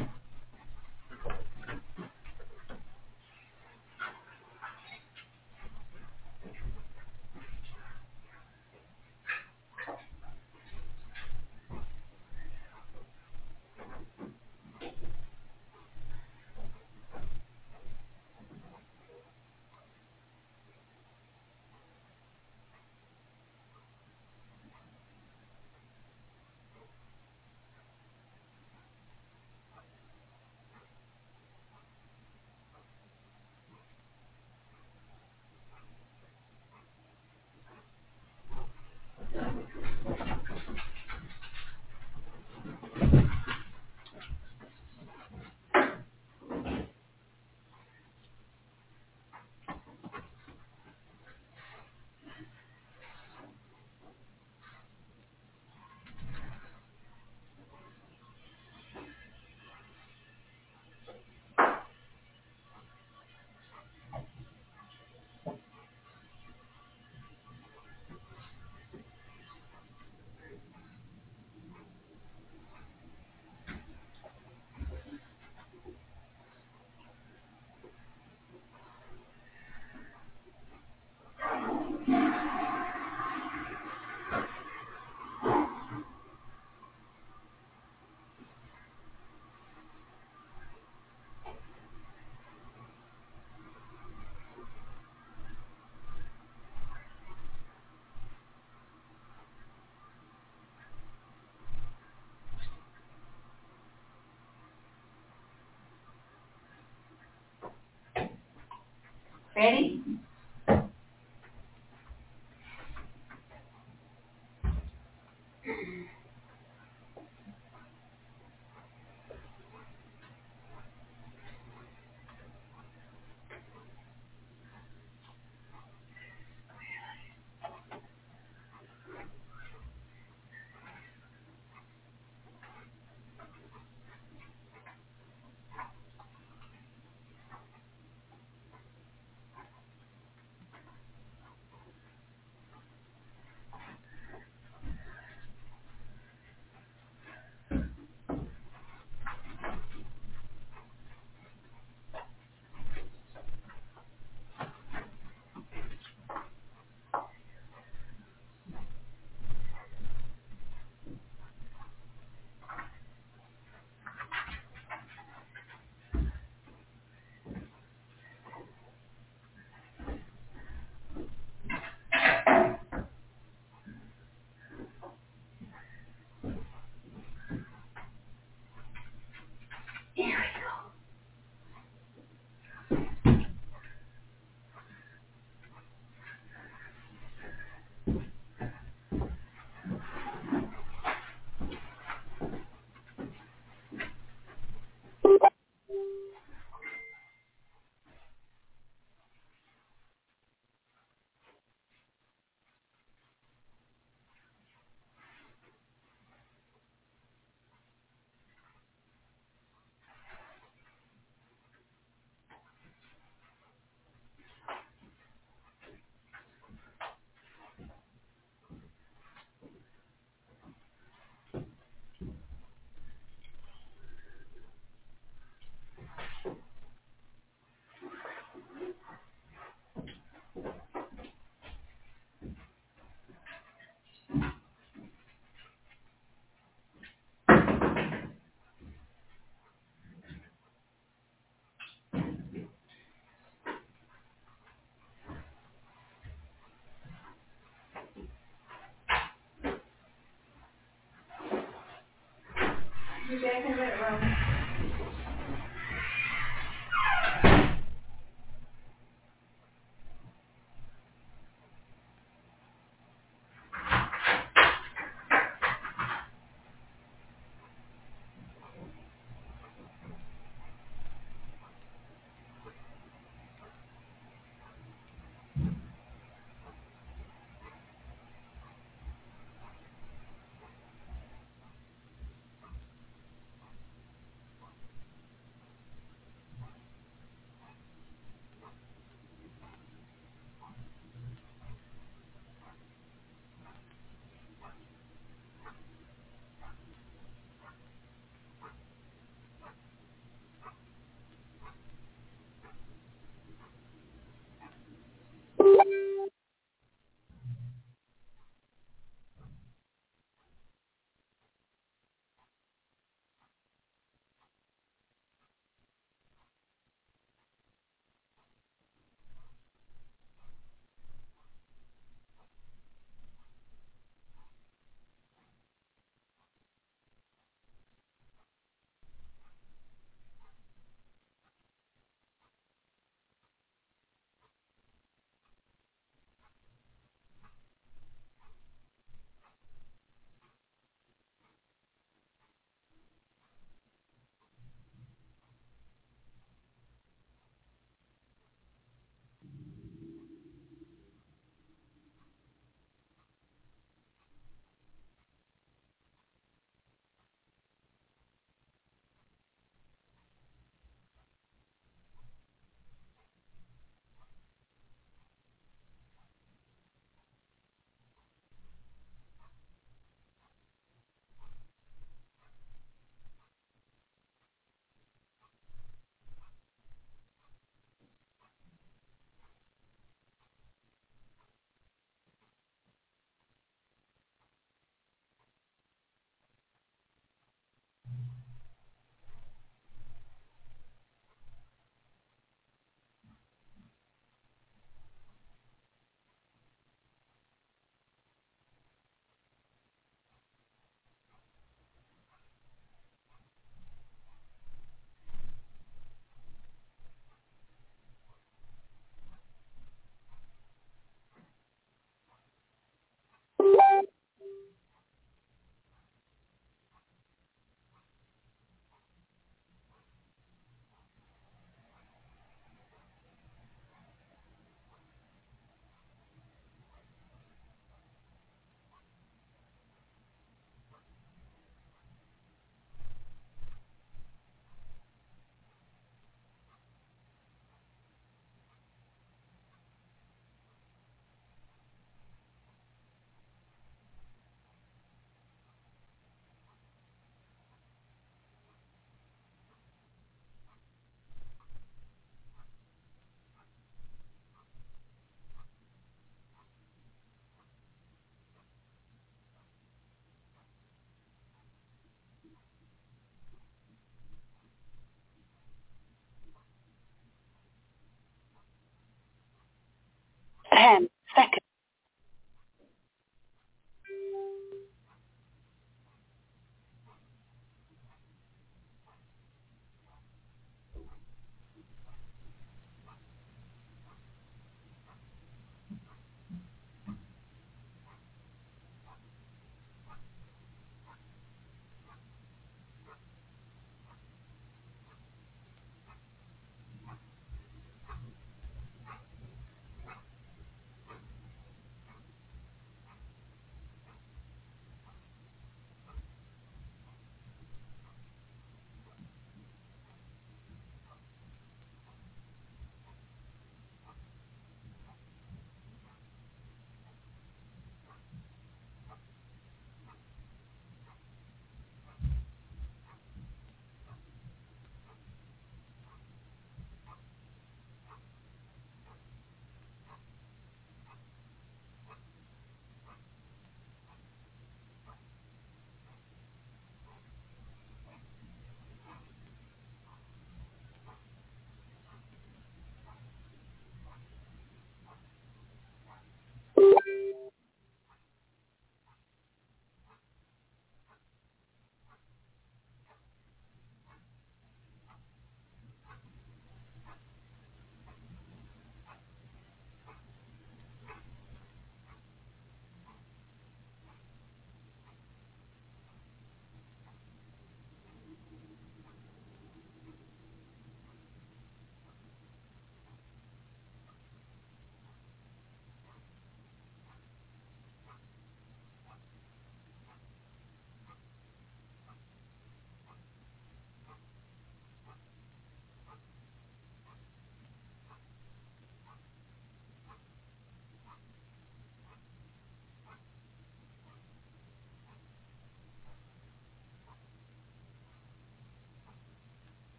A: Ready?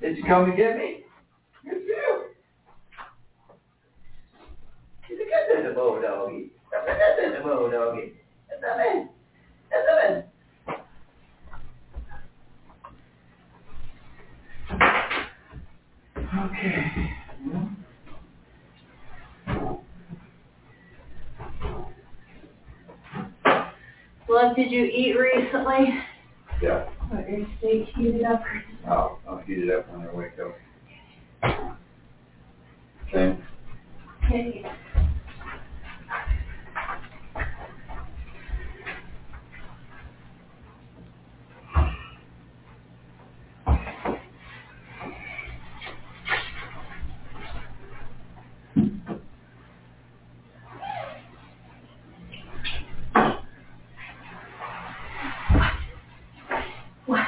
B: Did you come to get me? Good for you. He's a good little boy doggy. That's a good little boy doggy. That's a man. That's a man. Okay.
A: Well, did you eat recently?
B: Yeah.
A: Or your steak heated up?
B: I'll, I'll heat it up when I wake up. Okay.
A: Okay. What?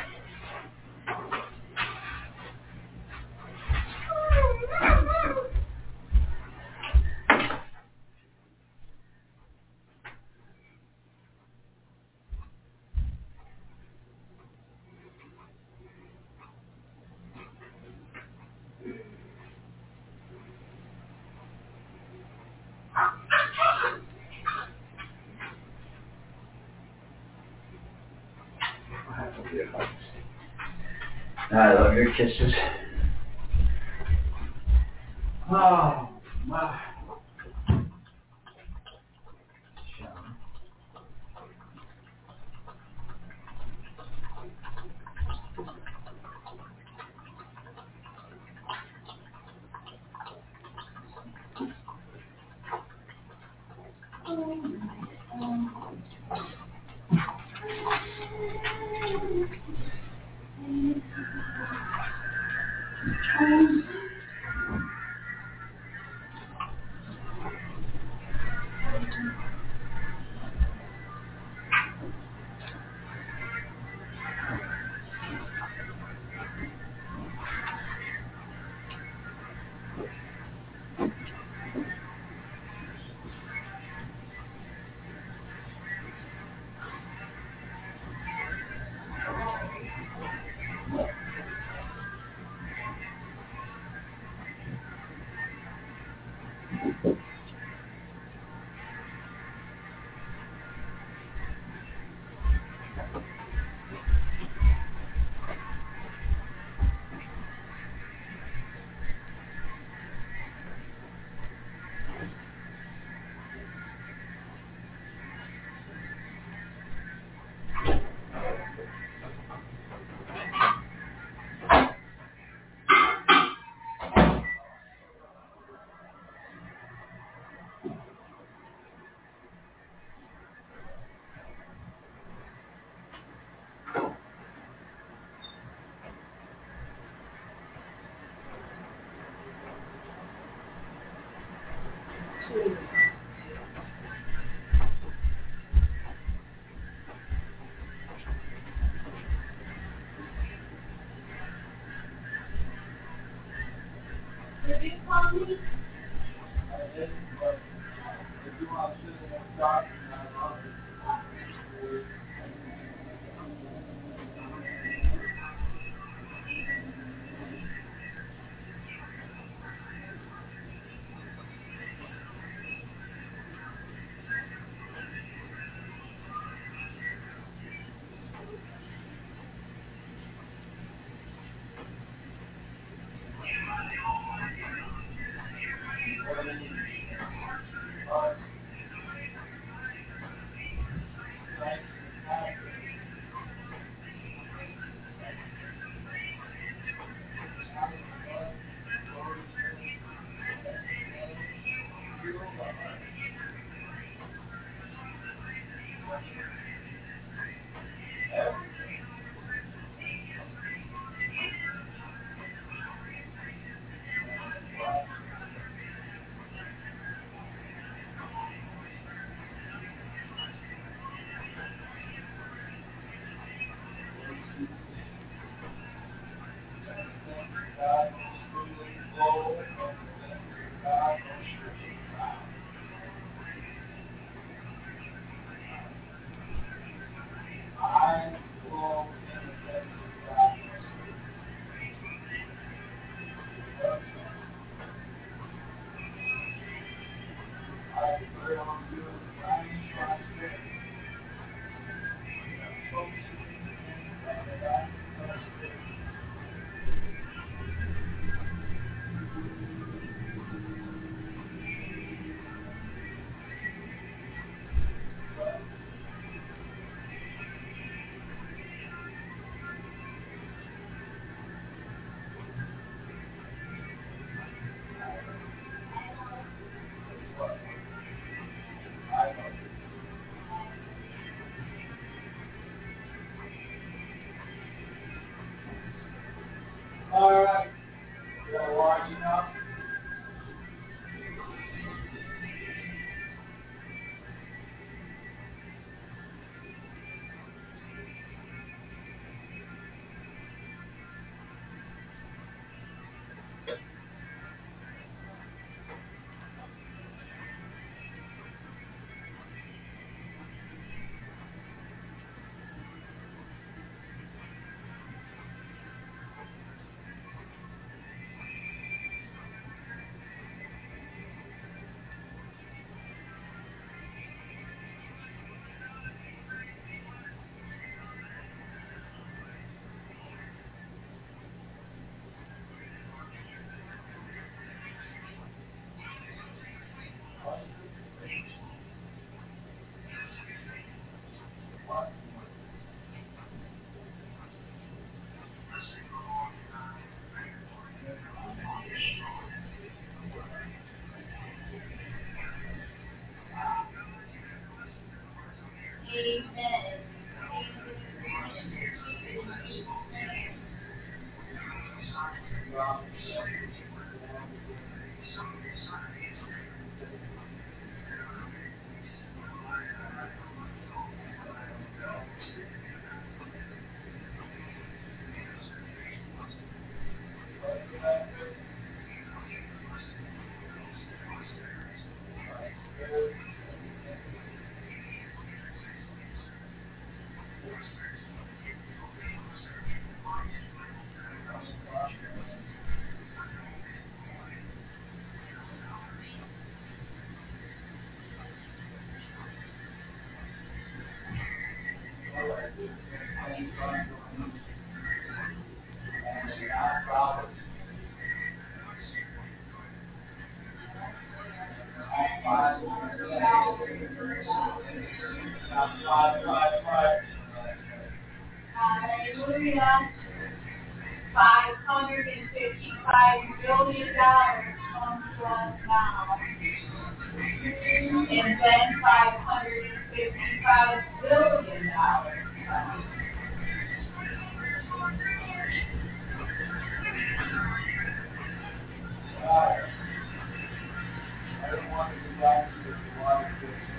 B: I love your kisses. Oh, my.
A: Did you call me?
B: All right. You got wash it up. Hallelujah. five hundred fifty-five billion dollars comes to us now. And then five hundred fifty-five billion dollars. I don't want to go back to the water.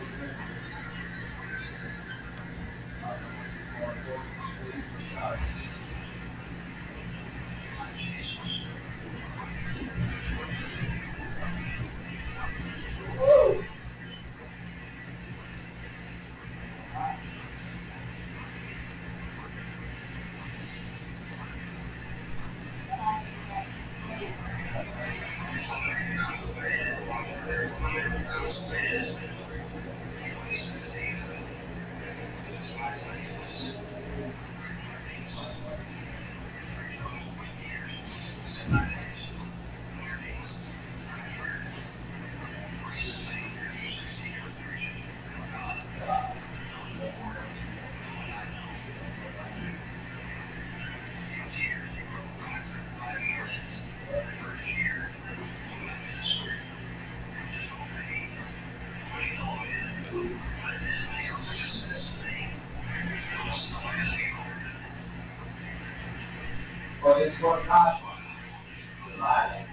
B: But it's what God wants. Right.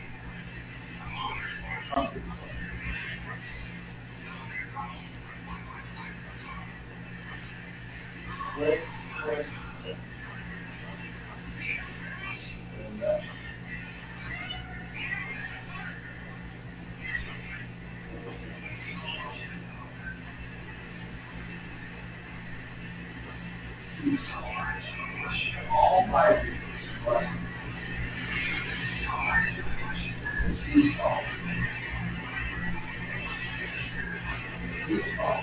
B: Great, great. Almighty. He's all. He's all.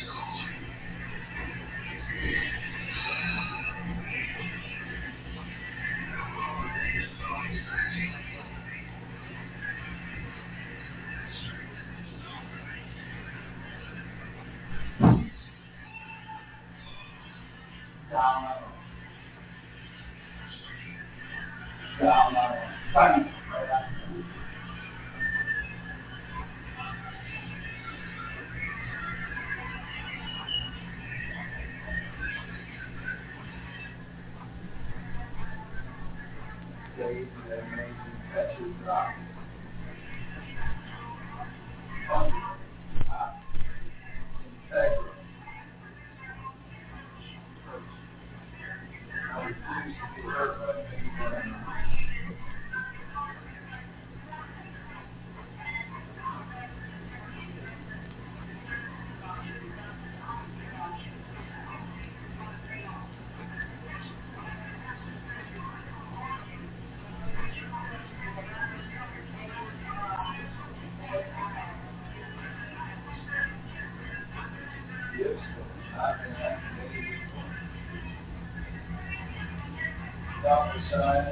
B: Down on him. Down on him. Funny. Amazing catches rock. Down the side.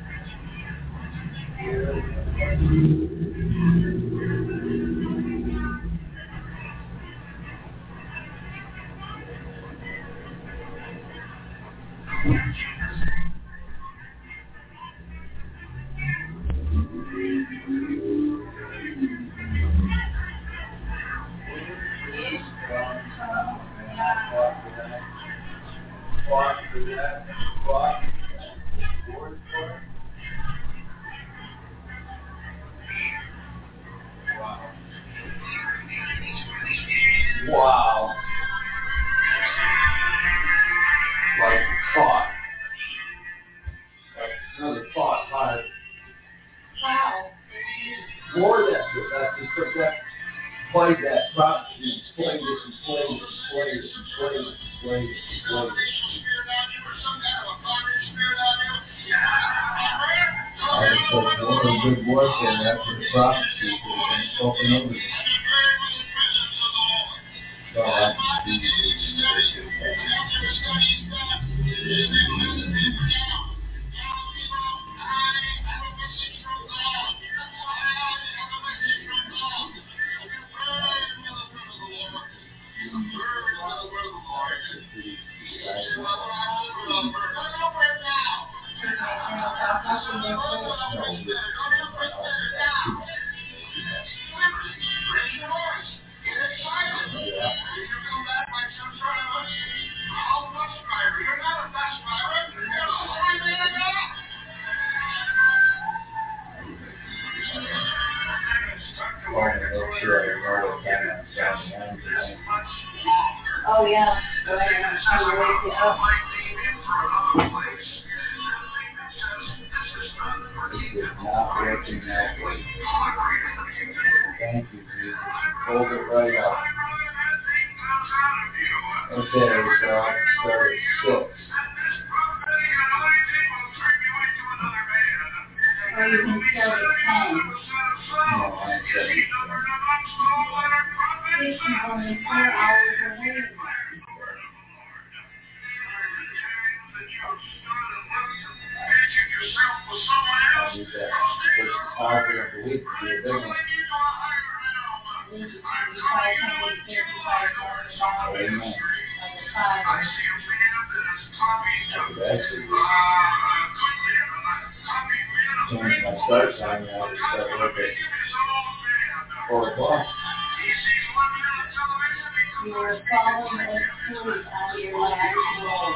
B: Here. Walk for that. Walk. Forward for it. Wow. Wow. Like fought. Like another fought hard.
C: Wow.
B: More than that. That's just took that. Played that prop and played it and played it and played it and played it and played it and played it. I just took one of the good warfare after the prophecy and spoken over it. So I can see
C: Oh, yeah. Right. I'm trying to wake you up.
B: It is not working that way. Thank you, Jesus. Hold it right up. Okay, so I'll start at six.
C: Or you can start at ten.
B: No, I'm setting it.
C: It's only four hours away.
B: I need that first deposit of the week to be a big one. Amen. I could actually change my start time now to start work at four o'clock.
C: You were falling asleep on your last roll.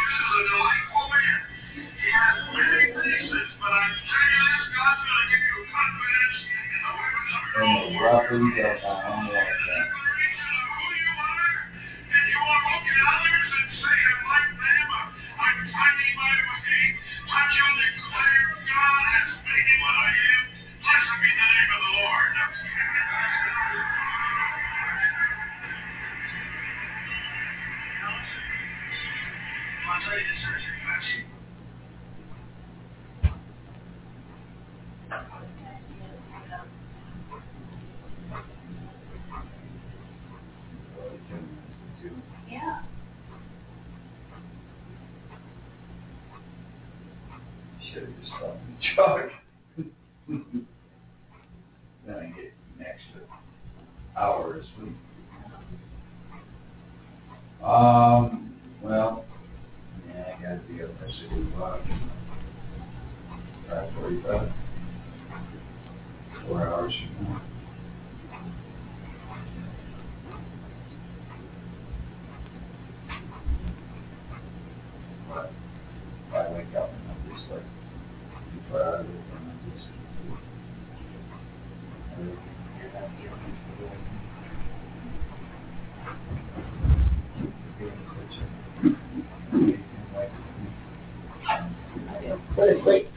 B: And the weapons of my own warfare. stuff in the truck. Then I get an extra hour of sleep. Um, well, yeah, I gotta be up by six o'clock. Five forty-five. Four hours from now. But if I wake up and I'm just like, before I wake up, I'm just, I really can't have the energy for the What is late?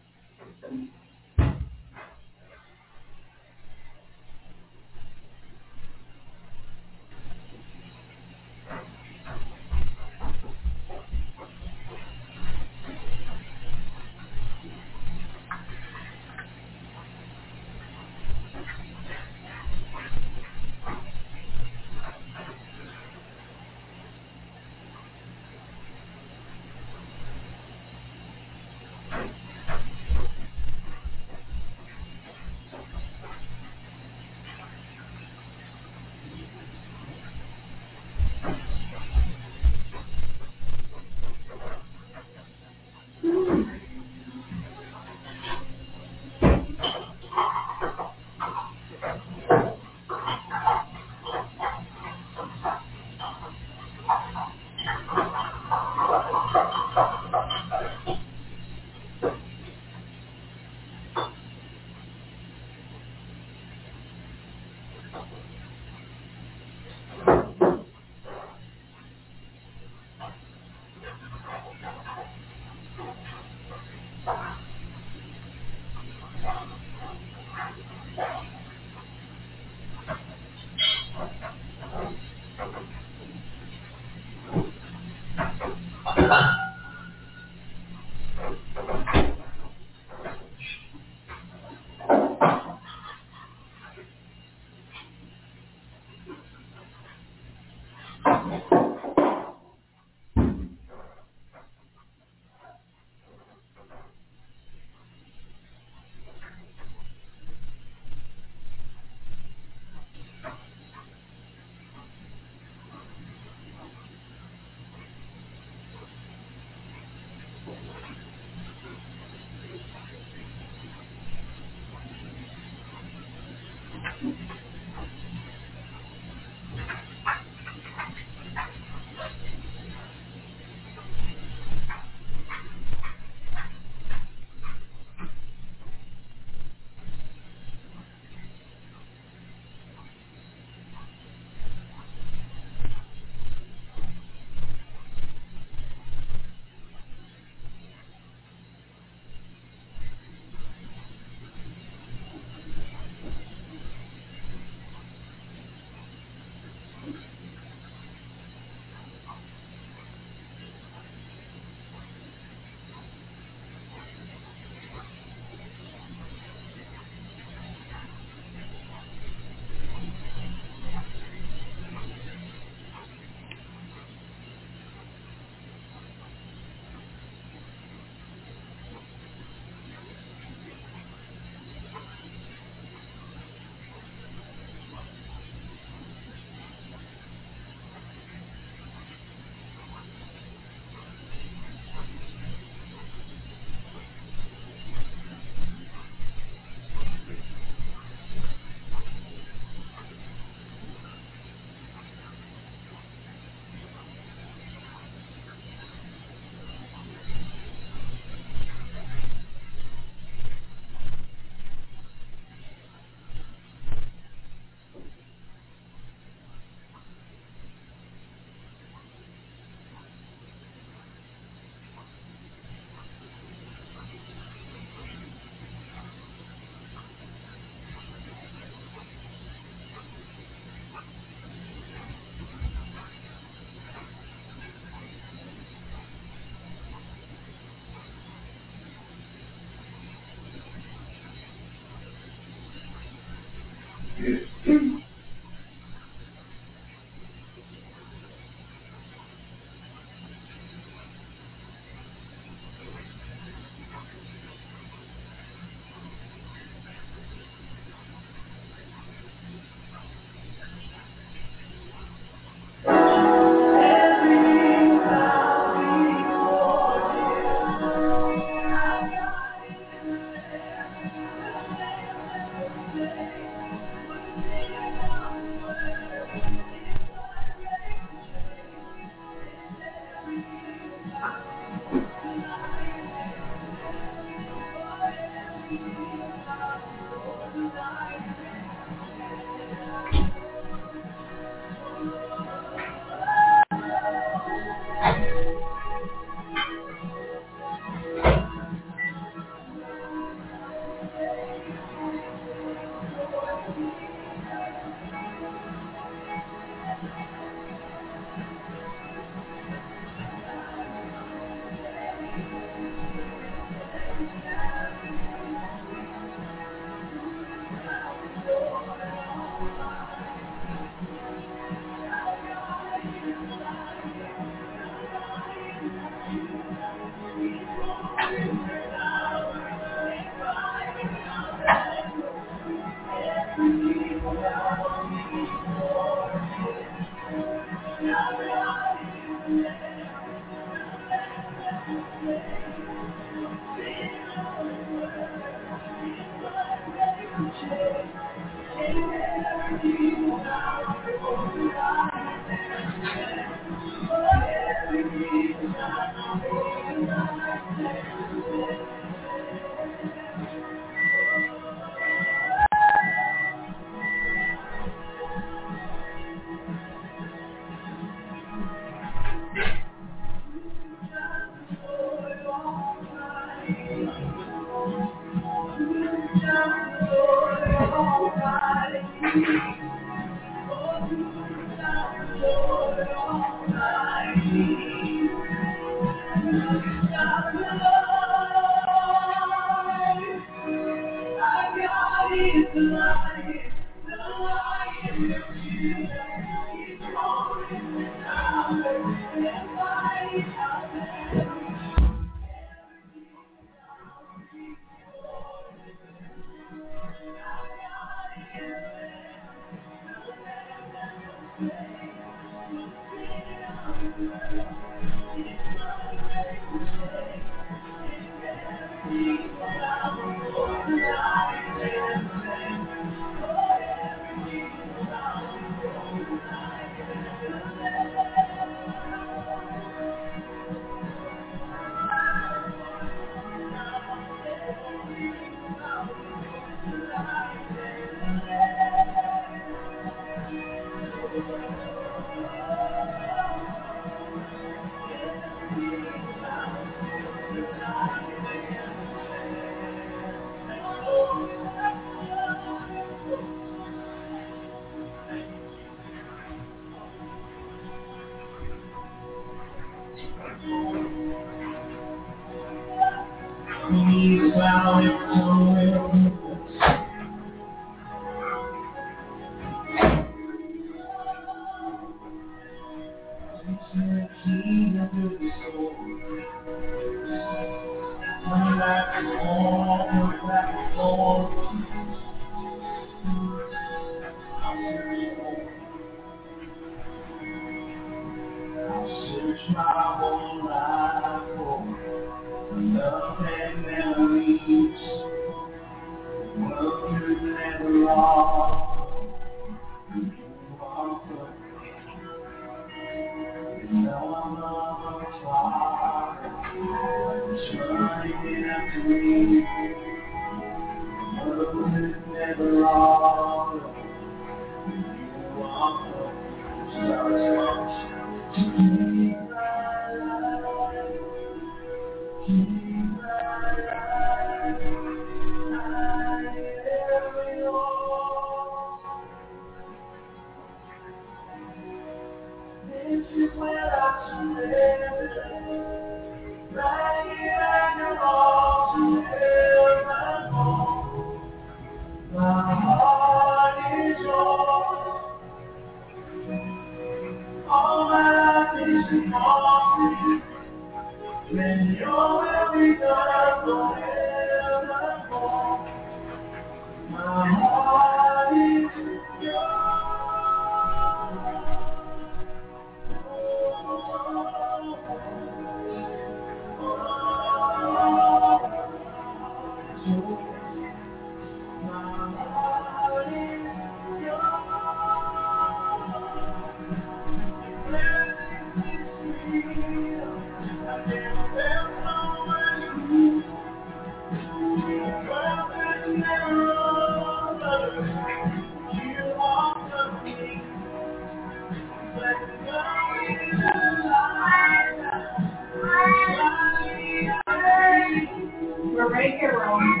A: We're right here, Roman.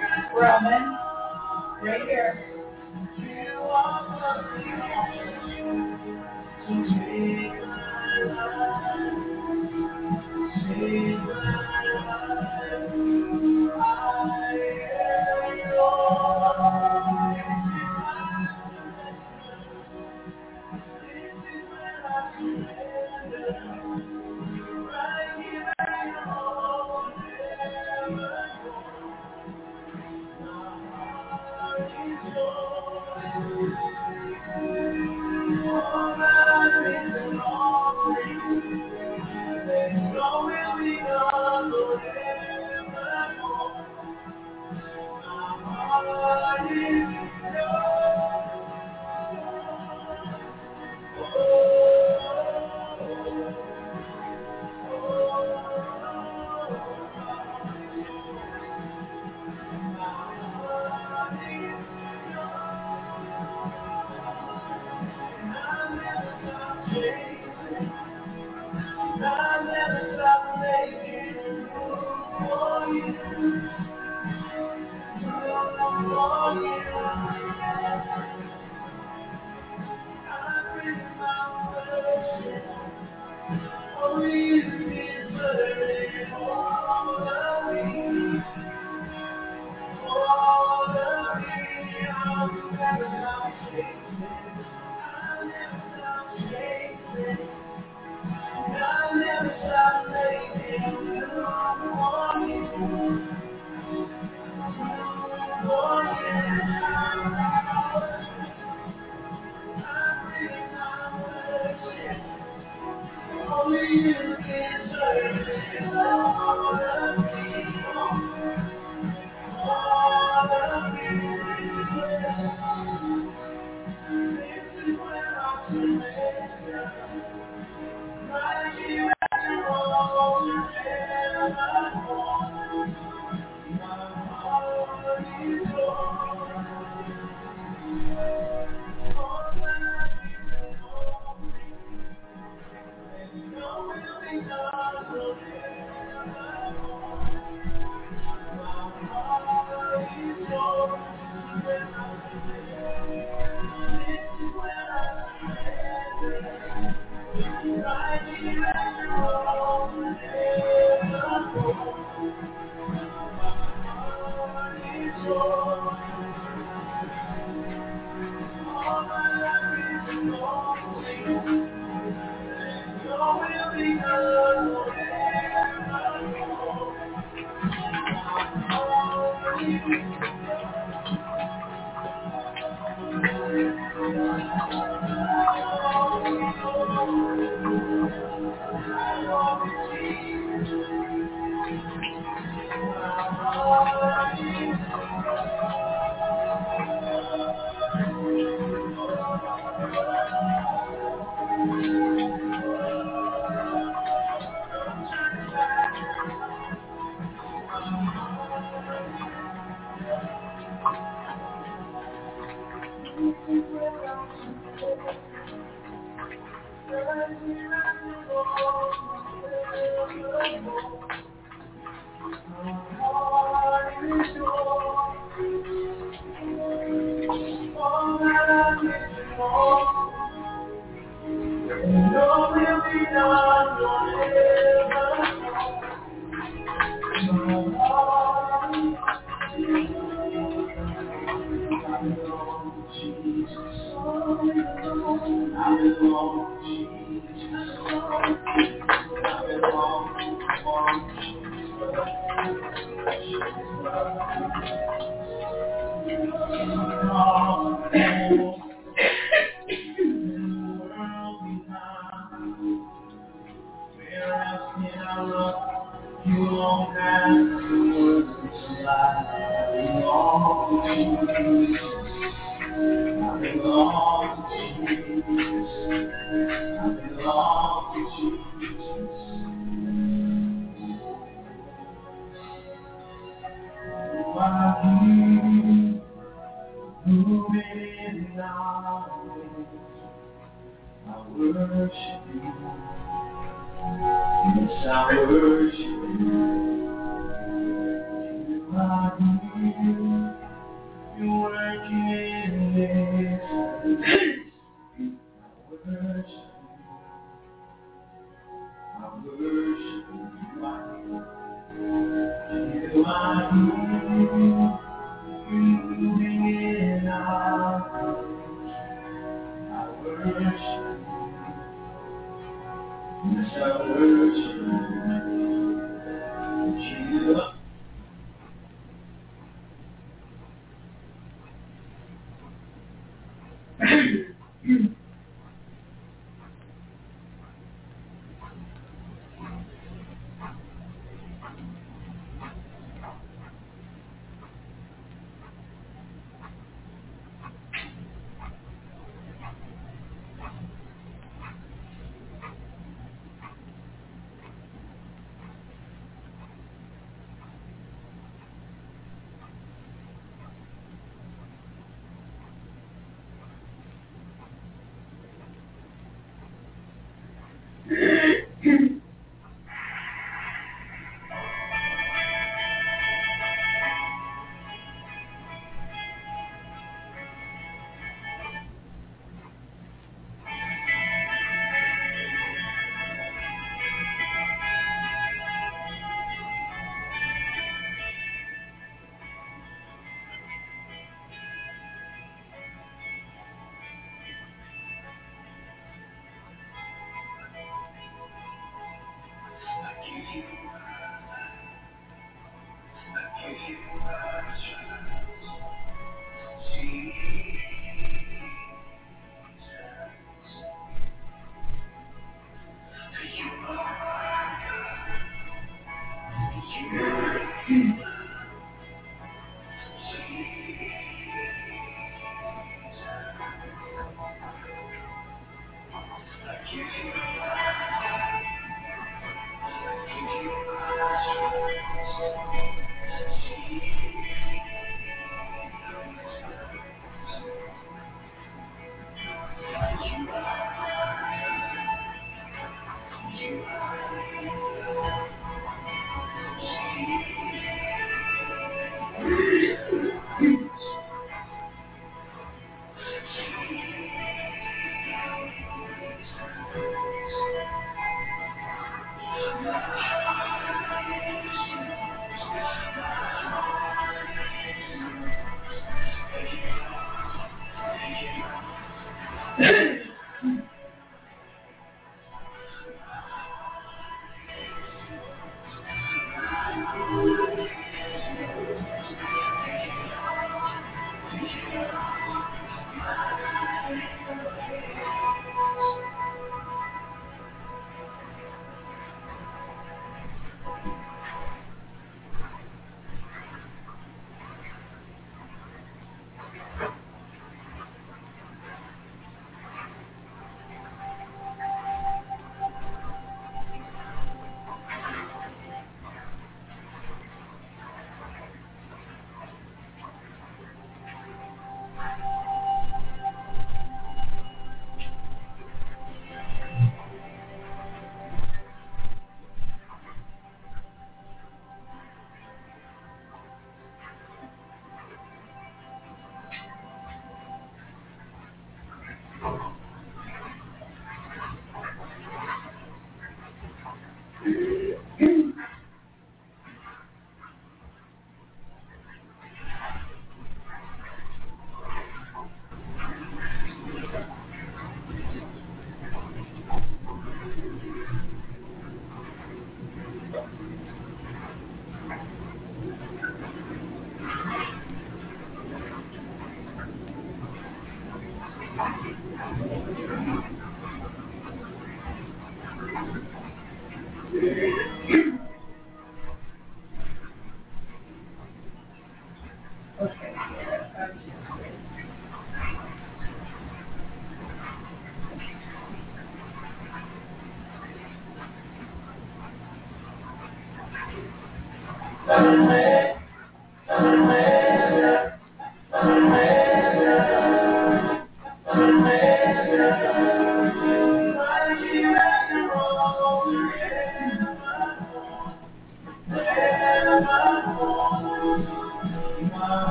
A: Roman. Right here.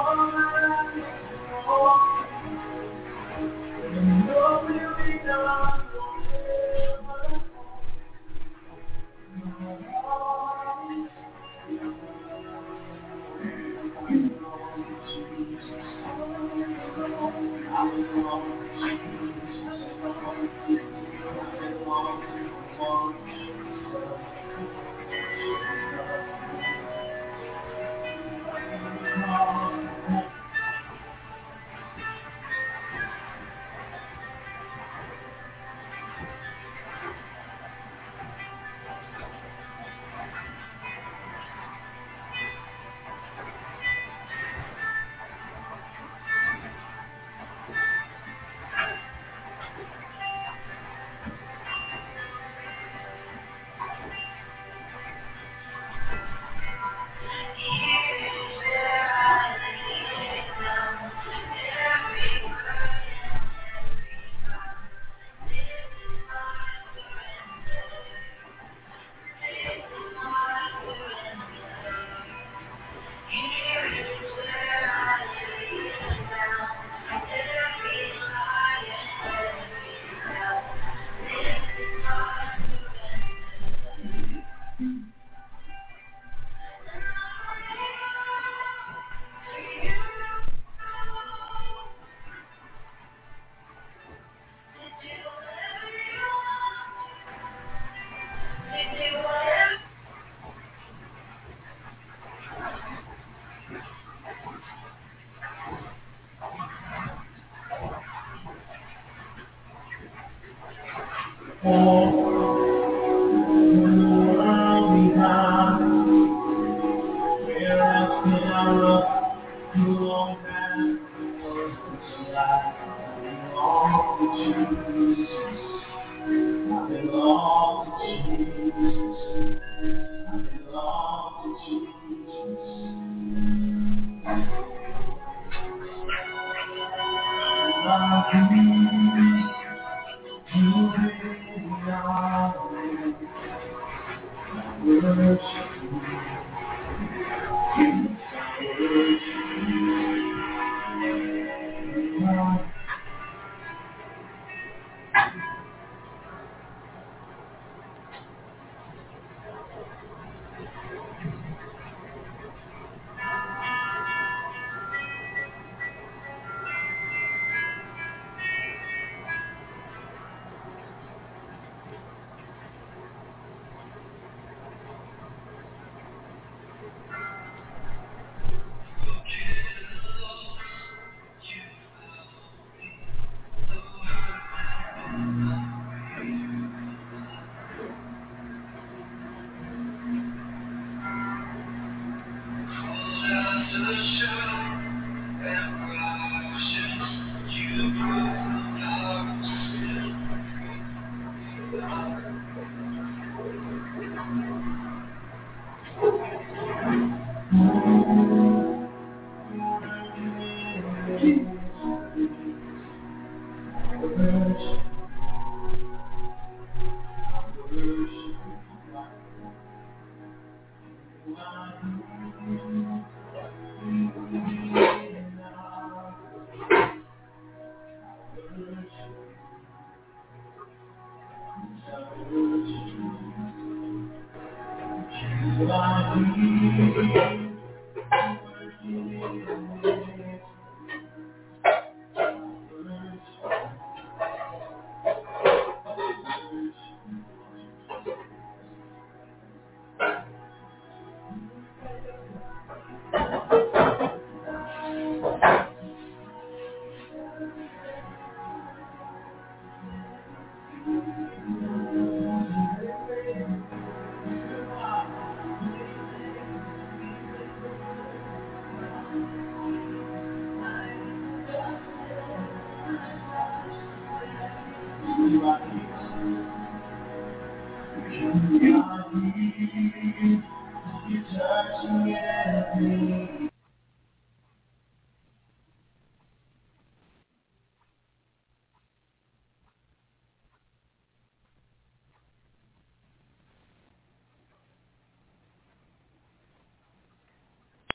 B: You touch me every